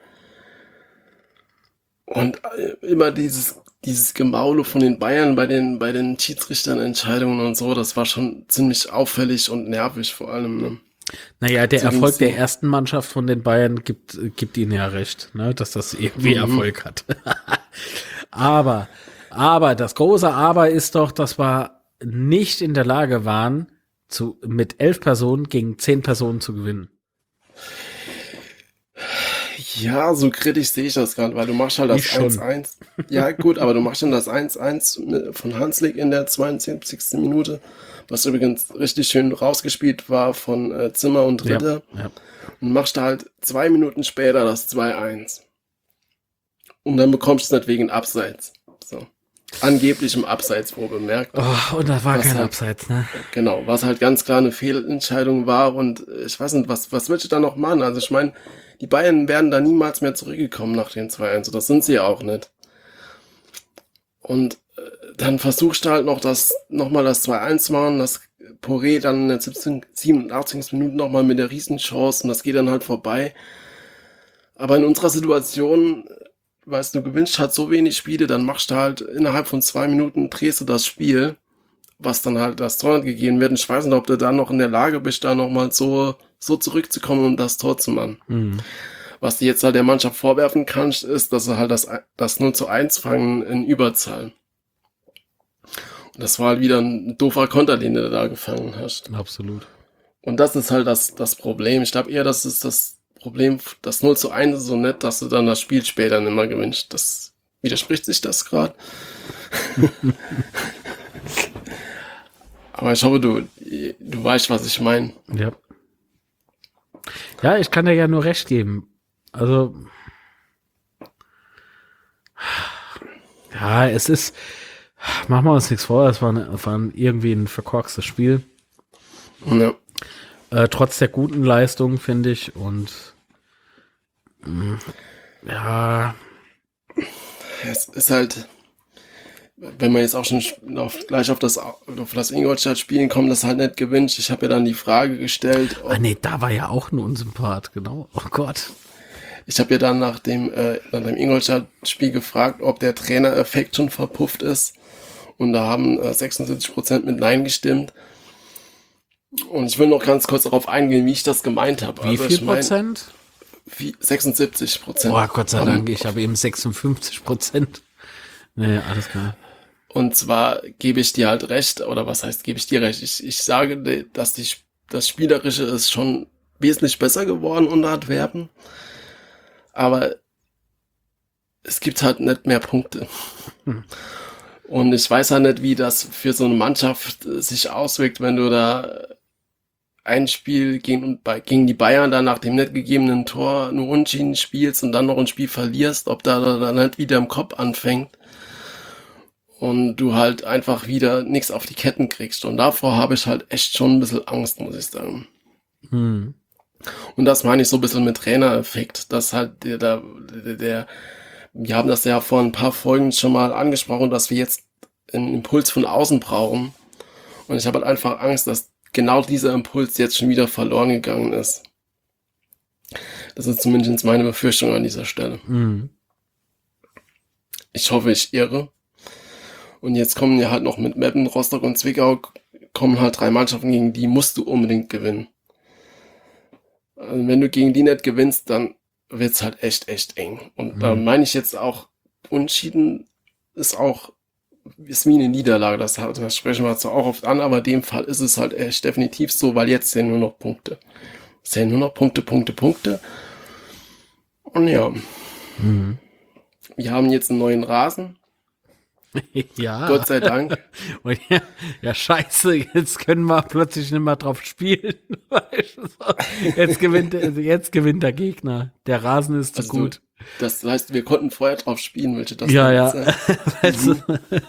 Und immer dieses Gemaule von den Bayern bei den Schiedsrichtern Entscheidungen und so, das war schon ziemlich auffällig und nervig vor allem, ne? Naja, der So Erfolg ging's der so. ersten Mannschaft von den Bayern gibt ihnen ja recht, ne, dass das irgendwie Erfolg hat. Aber das große Aber ist doch, dass wir nicht in der Lage waren, mit 11 Personen gegen 10 Personen zu gewinnen. Ja, so kritisch sehe ich das gerade, weil du machst halt das Ich schon. 1-1. Ja, gut, aber du machst dann das 1-1 von Hanslik in der 72. Minute, was übrigens richtig schön rausgespielt war von Zimmer und Ritter. Ja. Und machst da halt 2 Minuten später das 2-1. Und dann bekommst du es nicht wegen Abseits. So. Angeblichem Abseits, wo bemerkt. Oh, und da war Was kein halt- Abseits, ne? Genau, was halt ganz klar eine Fehlentscheidung war. Und ich weiß nicht, was willst du da noch machen? Also ich meine, die Bayern werden da niemals mehr zurückgekommen nach dem 2-1. Das sind sie ja auch nicht. Und dann versuchst du halt nochmal das 2-1 zu machen, das Poré dann in der 87. Minute nochmal mit der Riesenchance und das geht dann halt vorbei. Aber in unserer Situation weißt du, gewinnst halt so wenig Spiele, dann machst du halt innerhalb von 2 Minuten, drehst du das Spiel, was dann halt das Tor gegeben wird. Und ich weiß nicht, ob du dann noch in der Lage bist, da nochmal so zurückzukommen und das Tor zu machen. Was du jetzt halt der Mannschaft vorwerfen kannst, ist, dass sie halt das 0:1 fangen in Überzahl. Und das war halt wieder ein doofer Konter, den du da gefangen hast. Absolut. Und das ist halt das Problem. Ich glaube eher, das ist das Problem, das 0:1 ist so nett, dass du dann das Spiel später nicht mehr gewinnst. Das widerspricht sich das gerade. Aber ich hoffe, du weißt, was ich meine. Ja. Ja, ich kann dir ja nur recht geben. Also, ja, es ist, machen wir uns nichts vor, es war irgendwie ein verkorkstes Spiel. Ja. Trotz der guten Leistung, finde ich. Und ja. Es ist halt, wenn man jetzt auch schon gleich auf das Ingolstadt-Spielen kommt, das halt nicht gewünscht. Ich habe ja dann die Frage gestellt. Nee, da war ja auch ein Unsympath, genau. Oh Gott. Ich habe ja dann nach dem Ingolstadt-Spiel gefragt, ob der Trainereffekt schon verpufft ist. Und da haben 76% mit Nein gestimmt. Und ich will noch ganz kurz darauf eingehen, wie ich das gemeint habe. Wie viel Prozent? 76%. Oh, Gott sei Dank, ich habe eben 56%. Nee, alles klar. Und zwar gebe ich dir halt recht, oder was heißt, gebe ich dir recht? Ich sage, dass das Spielerische ist schon wesentlich besser geworden unter Antwerpen. Aber es gibt halt nicht mehr Punkte. Und ich weiß halt nicht, wie das für so eine Mannschaft sich auswirkt, wenn du da ein Spiel gegen die Bayern dann nach dem nicht gegebenen Tor nur Unentschieden spielst und dann noch ein Spiel verlierst, ob da dann nicht wieder im Kopf anfängt und du halt einfach wieder nichts auf die Ketten kriegst. Und davor habe ich halt echt schon ein bisschen Angst, muss ich sagen. Und das meine ich so ein bisschen mit Trainereffekt, dass halt wir haben das ja vor ein paar Folgen schon mal angesprochen, dass wir jetzt einen Impuls von außen brauchen. Und ich habe halt einfach Angst, dass genau dieser Impuls jetzt schon wieder verloren gegangen ist. Das ist zumindest meine Befürchtung an dieser Stelle. Ich hoffe, ich irre. Und jetzt kommen ja halt noch mit Meppen, Rostock und Zwickau kommen halt 3 Mannschaften, gegen die musst du unbedingt gewinnen. Also wenn du gegen die nicht gewinnst, dann wird's halt echt eng. Und da meine ich jetzt auch, Unentschieden ist wie eine Niederlage. Das sprechen wir zwar auch oft an, aber in dem Fall ist es halt echt definitiv so, weil jetzt sind nur noch Punkte. Es sind nur noch Punkte. Und ja. Wir haben jetzt einen neuen Rasen. Ja. Gott sei Dank. Und ja, scheiße, jetzt können wir plötzlich nicht mehr drauf spielen. Jetzt gewinnt der Gegner. Der Rasen ist zu gut. Das heißt, wir konnten vorher drauf spielen, welche das ja. Weißt du?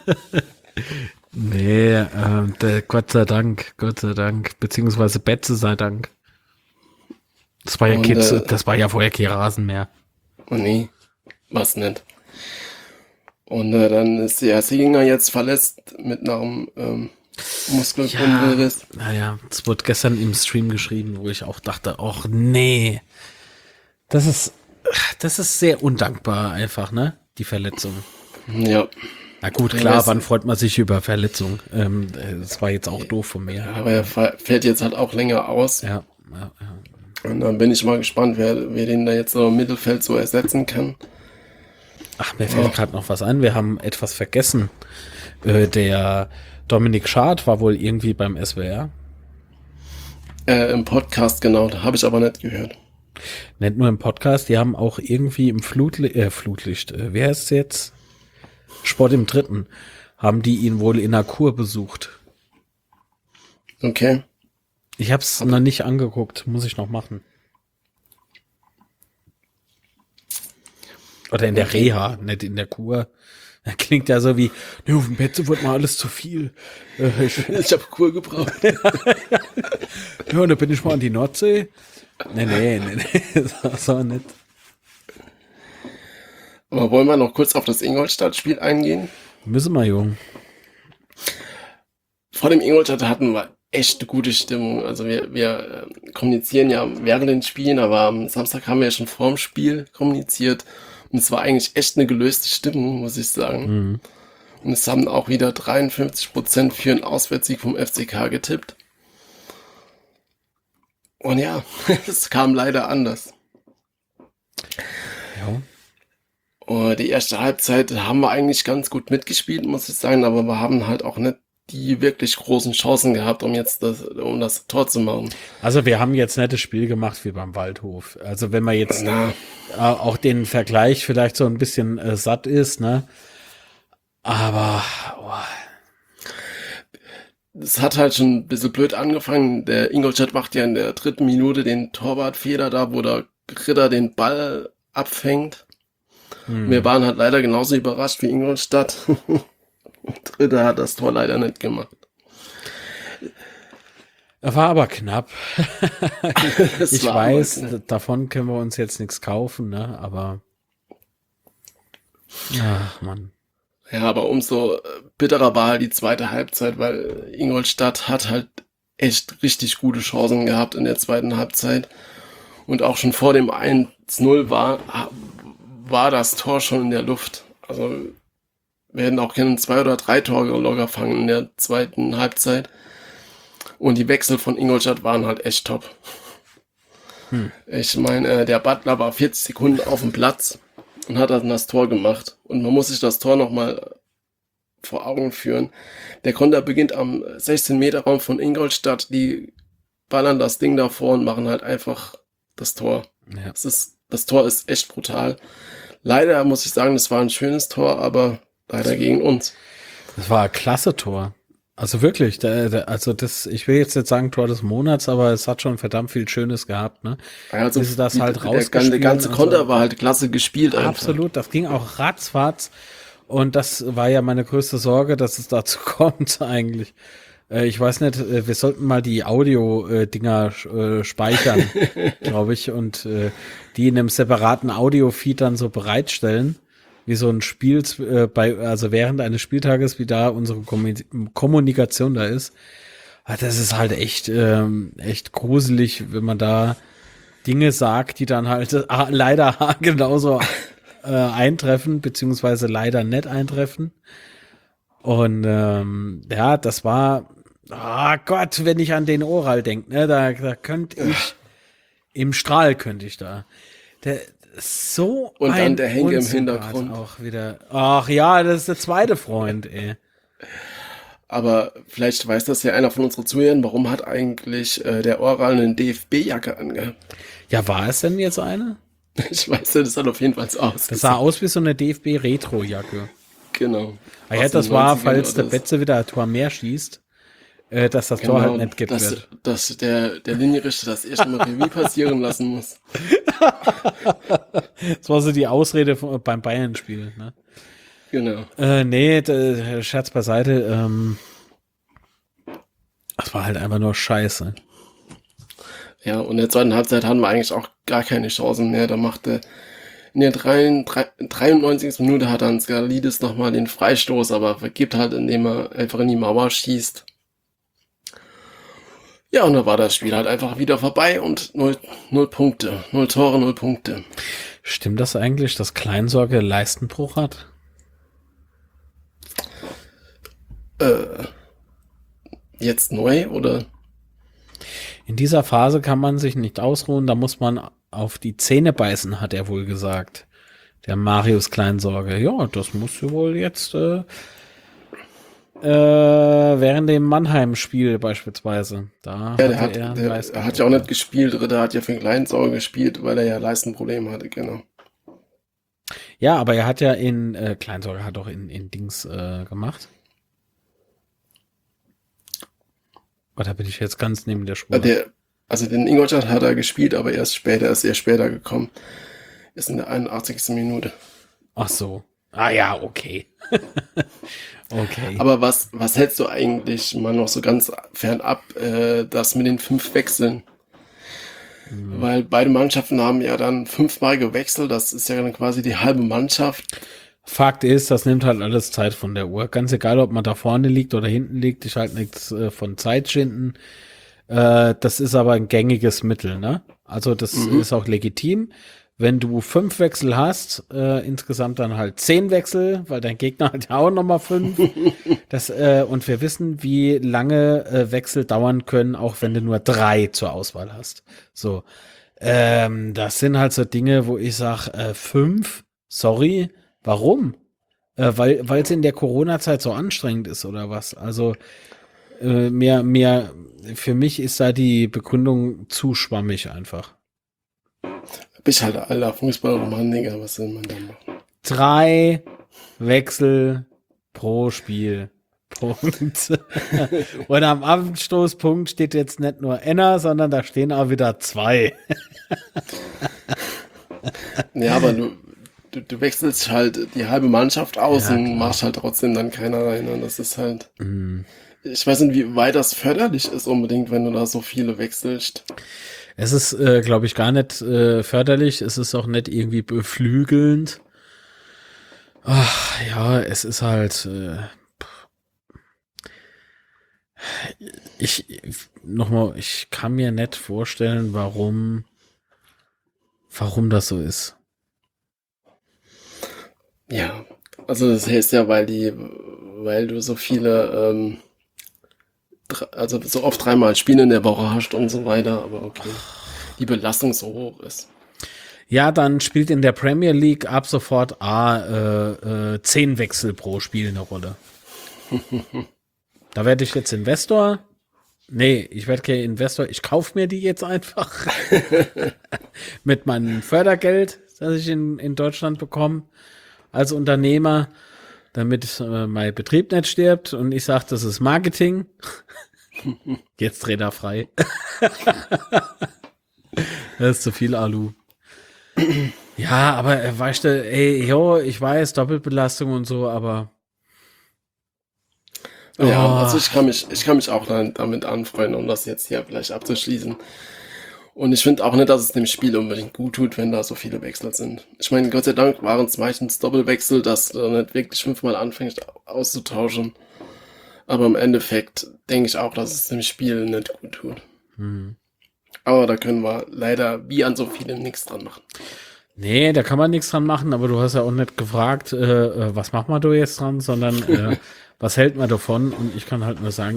Nee, Gott sei Dank, beziehungsweise Betze sei Dank. Das war ja das war ja vorher kein Rasen mehr. Oh nee, was nicht. Und dann ist der Seginger jetzt verletzt mit einem Muskelbundelriss. Naja, es wurde gestern im Stream geschrieben, wo ich auch dachte, ach nee, das ist sehr undankbar einfach, ne? Die Verletzung. Ja. Na gut, klar, wann freut man sich über Verletzung? Das war jetzt auch doof von mir. Aber er fällt jetzt halt auch länger aus. Ja. Und dann bin ich mal gespannt, wer den da jetzt so im Mittelfeld so ersetzen kann. Ach, mir fällt gerade noch was ein. Wir haben etwas vergessen. Der Dominik Schad war wohl irgendwie beim SWR. Im Podcast, genau. Da habe ich aber nicht gehört. Nicht nur im Podcast, die haben auch irgendwie im Flutlicht, wie heißt es jetzt? Sport im Dritten, haben die ihn wohl in einer Kur besucht. Okay. Ich habe es noch nicht angeguckt, muss ich noch machen. Oder in der Reha, nicht in der Kur. Das klingt ja so wie, ne, auf dem Bett wird mal alles zu viel. Ich habe Kur gebraucht. Ja, und da bin ich mal an die Nordsee. Nee, so nicht. Aber wollen wir noch kurz auf das Ingolstadt-Spiel eingehen? Müssen wir, Jung. Vor dem Ingolstadt hatten wir echt eine gute Stimmung. Also wir kommunizieren ja während den Spielen, aber am Samstag haben wir ja schon vor dem Spiel kommuniziert. Und es war eigentlich echt eine gelöste Stimmung, muss ich sagen. Und es haben auch wieder 53% für einen Auswärtssieg vom FCK getippt. Und ja, es kam leider anders. Ja. Und die erste Halbzeit haben wir eigentlich ganz gut mitgespielt, muss ich sagen, aber wir haben halt auch nicht die wirklich großen Chancen gehabt, um das Tor zu machen. Also wir haben jetzt nettes Spiel gemacht wie beim Waldhof. Also wenn man jetzt Na, auch den Vergleich vielleicht so ein bisschen satt ist, ne? Aber es hat halt schon ein bisschen blöd angefangen. Der Ingolstadt macht ja in der 3. Minute den Torwartfehler da, wo der Ritter den Ball abfängt. Wir waren halt leider genauso überrascht wie Ingolstadt. Und Ritter hat das Tor leider nicht gemacht. war aber knapp. Es Ich war weiß, aber knapp. davon können wir uns jetzt nichts kaufen, ne? Aber ach Mann. Ja, aber umso bitterer war halt die zweite Halbzeit, weil Ingolstadt hat halt echt richtig gute Chancen gehabt in der zweiten Halbzeit. Und auch schon vor dem 1-0 war das Tor schon in der Luft. Also wir hätten auch gerne 2 oder 3 Tore locker fangen in der zweiten Halbzeit. Und die Wechsel von Ingolstadt waren halt echt top. Ich meine, der Butler war 40 Sekunden auf dem Platz und hat dann das Tor gemacht. Und man muss sich das Tor nochmal vor Augen führen. Der Konter beginnt am 16-Meter-Raum von Ingolstadt. Die ballern das Ding davor und machen halt einfach das Tor. Ja. Das Tor ist echt brutal. Leider muss ich sagen, das war ein schönes Tor, aber leider gegen uns. Das war ein klasse Tor. Also wirklich, ich will jetzt nicht sagen Tor des Monats, aber es hat schon verdammt viel Schönes gehabt, ne? Also Bis sie das halt der rausgespielt ganze und Konter so. war halt klasse gespielt einfach. Absolut, das ging auch ratzfatz. Und das war ja meine größte Sorge, dass es dazu kommt eigentlich. Ich weiß nicht, wir sollten mal die Audio-Dinger speichern, glaube ich, und die in einem separaten Audio-Feed dann so bereitstellen, wie so ein Spiel also während eines Spieltages, wie da unsere Kommunikation da ist. Das ist halt echt gruselig, wenn man da Dinge sagt, die dann halt leider genauso eintreffen, beziehungsweise leider nicht eintreffen. Und ja, das war, Gott, wenn ich an den Oral denke, ne, da könnte ich, im Strahl könnte ich da. Der so Und dann ein der Henke im Unsympath Hintergrund. auch wieder. Ach ja, das ist der zweite Freund, ey. Aber vielleicht weiß das ja einer von unseren Zuhörern, warum hat eigentlich der Oral eine DFB-Jacke angehabt? Ja, war es denn jetzt eine? Ich weiß nicht, das hat auf jeden Fall so aus. Das sah aus wie so eine DFB-Retro-Jacke. Genau. Ah ja, Aus das den war, 90ern falls der oder so. Betze wieder ein Tor mehr schießt, dass das Tor halt nicht gibt wird. dass der Linienrichter das erste Mal Revue passieren lassen muss. Das war so die Ausrede beim Bayern-Spiel, ne? Genau. Nee, Scherz beiseite, das war halt einfach nur scheiße. Ja, und in der zweiten Halbzeit hatten wir eigentlich auch gar keine Chancen mehr. Da machte in der 93. Minute hat dann Skalidis nochmal den Freistoß, aber vergibt halt, indem er einfach in die Mauer schießt. Ja, und da war das Spiel halt einfach wieder vorbei und 0 Punkte. 0 Tore, 0 Punkte. Stimmt das eigentlich, dass Kleinsorge Leistenbruch hat? Jetzt neu, oder? In dieser Phase kann man sich nicht ausruhen, da muss man auf die Zähne beißen, hat er wohl gesagt. Der Marius Kleinsorge. Ja, das muss wohl jetzt während dem Mannheim-Spiel beispielsweise. Da Ja, hatte er einen er hat ja auch nicht gespielt. Ritter hat ja für den Kleinsauger gespielt, weil er ja Leistenprobleme hatte, genau. Ja, aber er hat ja Kleinsorge hat auch in Dings gemacht. Oder bin ich jetzt ganz neben der Spur? Also den Ingolstadt hat er gespielt, aber ist erst später gekommen. Ist in der 81. Minute. Ach so. Ah ja, okay. Okay. Aber was hältst du eigentlich mal noch so ganz fernab, das mit den 5 Wechseln? Weil beide Mannschaften haben ja dann 5-mal gewechselt, das ist ja dann quasi die halbe Mannschaft. Fakt ist, das nimmt halt alles Zeit von der Uhr. Ganz egal, ob man da vorne liegt oder hinten liegt, ich halte nichts von Zeitschinden. Das ist aber ein gängiges Mittel, ne? Also das ist auch legitim. wenn du 5 Wechsel hast, insgesamt dann halt 10 Wechsel, weil dein Gegner hat ja auch nochmal 5. Und wir wissen, wie lange Wechsel dauern können, auch wenn du nur 3 zur Auswahl hast. So, das sind halt so Dinge, wo ich sage, 5, sorry, warum? Weil es in der Corona-Zeit so anstrengend ist oder was? Also mehr, für mich ist da die Begründung zu schwammig einfach. Bist halt alter Fußballromantiker, was soll man da machen? 3 Wechsel pro Spiel. Punkt. Und am Abstoßpunkt steht jetzt nicht nur Enna, sondern da stehen auch wieder 2. Ja, aber du wechselst halt die halbe Mannschaft aus Ja, und klar. machst halt trotzdem dann keiner rein. Und das ist halt. Ich weiß nicht, wie weit das förderlich ist unbedingt, wenn du da so viele wechselst. Es ist, glaube ich, gar nicht förderlich. Es ist auch nicht irgendwie beflügelnd. Ach, ja, es ist halt. Ich kann mir nicht vorstellen, warum das so ist. Ja, also das heißt ja, weil du so viele, also so oft 3-mal Spiele in der Woche hast und so weiter, aber okay. Die Belastung so hoch ist. Ja, dann spielt in der Premier League ab sofort 10 Wechsel pro Spiel eine Rolle. Da werde ich jetzt Investor. Nee, ich werde kein Investor. Ich kaufe mir die jetzt einfach. Mit meinem Fördergeld, das ich in Deutschland bekomme als Unternehmer, damit mein Betrieb nicht stirbt. Und ich sage, das ist Marketing. Jetzt dreht er frei. Das ist zu viel Alu. Ja, aber weißt du, ey, jo, ich weiß, Doppelbelastung und so, aber Ja, also ich kann mich auch damit anfreunden, um das jetzt hier vielleicht abzuschließen. Und ich finde auch nicht, dass es dem Spiel unbedingt gut tut, wenn da so viele Wechsel sind. Ich meine, Gott sei Dank waren es meistens Doppelwechsel, dass du nicht wirklich 5-mal anfängst auszutauschen. Aber im Endeffekt denke ich auch, dass es dem Spiel nicht gut tut. Aber da können wir leider wie an so vielen nichts dran machen. nee, da kann man nichts dran machen, aber du hast ja auch nicht gefragt, was macht man da jetzt dran, sondern was hält man davon? Und ich kann halt nur sagen,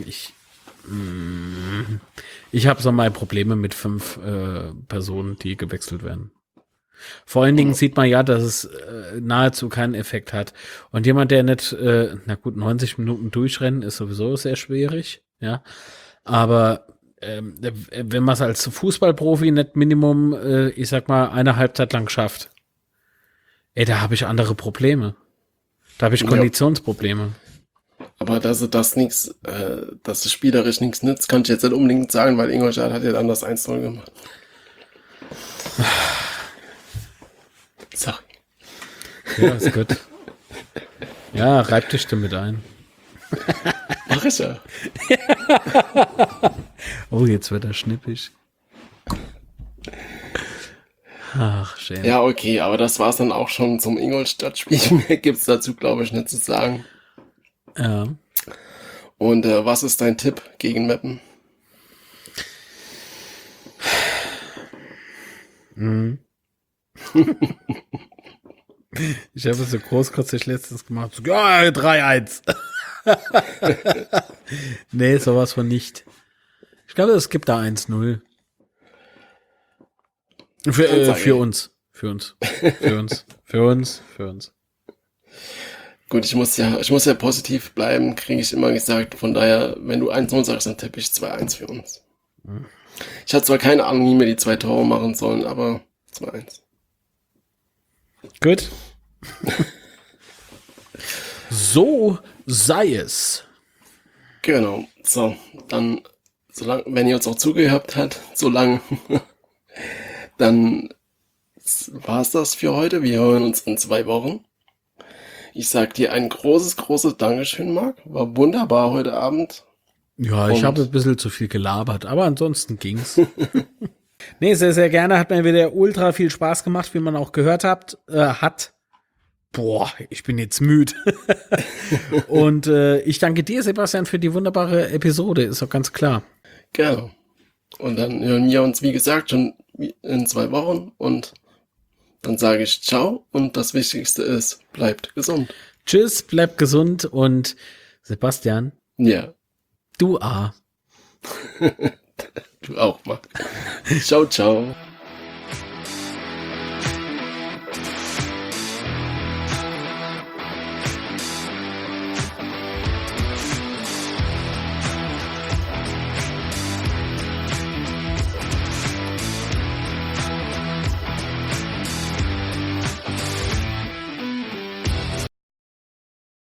ich habe so mal Probleme mit 5 Personen, die gewechselt werden. Vor allen Dingen sieht man ja, dass es nahezu keinen Effekt hat. Und jemand, der nicht, 90 Minuten durchrennen, ist sowieso sehr schwierig, ja. Aber wenn man es als Fußballprofi nicht Minimum, ich sag mal, eine Halbzeit lang schafft, da habe ich andere Probleme. Da habe ich Ja. Konditionsprobleme. Aber dass es spielerisch nichts nützt, kann ich jetzt nicht unbedingt sagen, weil Ingolstadt hat ja dann das 1-0 gemacht. Sorry. Ja, ist gut. Ja, reib dich damit ein. Mach ich ja. Oh, jetzt wird er schnippig. Ach, schön. Ja, okay, aber das war's dann auch schon zum Ingolstadt-Spiel. Mehr gibt's dazu, glaube ich, nicht zu sagen. Ja. Und was ist dein Tipp gegen Meppen? Ich habe es so großkotzig letztens gemacht. So, ja, 3-1. Nee, sowas von nicht. Ich glaube, es gibt da 1-0. Für uns. Für uns. Für uns. Für uns. Für uns. Gut, ich muss ja positiv bleiben, kriege ich immer gesagt. Von daher, wenn du 1-0 sagst, dann tippe ich 2-1 für uns. Ich hatte zwar keine Ahnung, wie wir die 2 Tore machen sollen, aber 2-1. Gut. So sei es. Genau. So, dann, solange, wenn ihr uns auch zugehört habt, solange, dann war's das für heute. Wir hören uns in 2 Wochen. Ich sag dir ein großes, großes Dankeschön, Marc. War wunderbar heute Abend. Ja, ich Und- habe ein bisschen zu viel gelabert, aber ansonsten ging's. Nee, sehr, sehr gerne. Hat mir wieder ultra viel Spaß gemacht, wie man auch gehört hat. Boah, ich bin jetzt müde. Und ich danke dir, Sebastian, für die wunderbare Episode. Ist doch ganz klar. Genau. Und dann hören wir uns, wie gesagt, schon in 2 Wochen. Und Dann sage ich ciao und das Wichtigste ist, bleibt gesund. Tschüss, bleib gesund und Sebastian, Ja, du A. du auch, Marc. Ciao, ciao.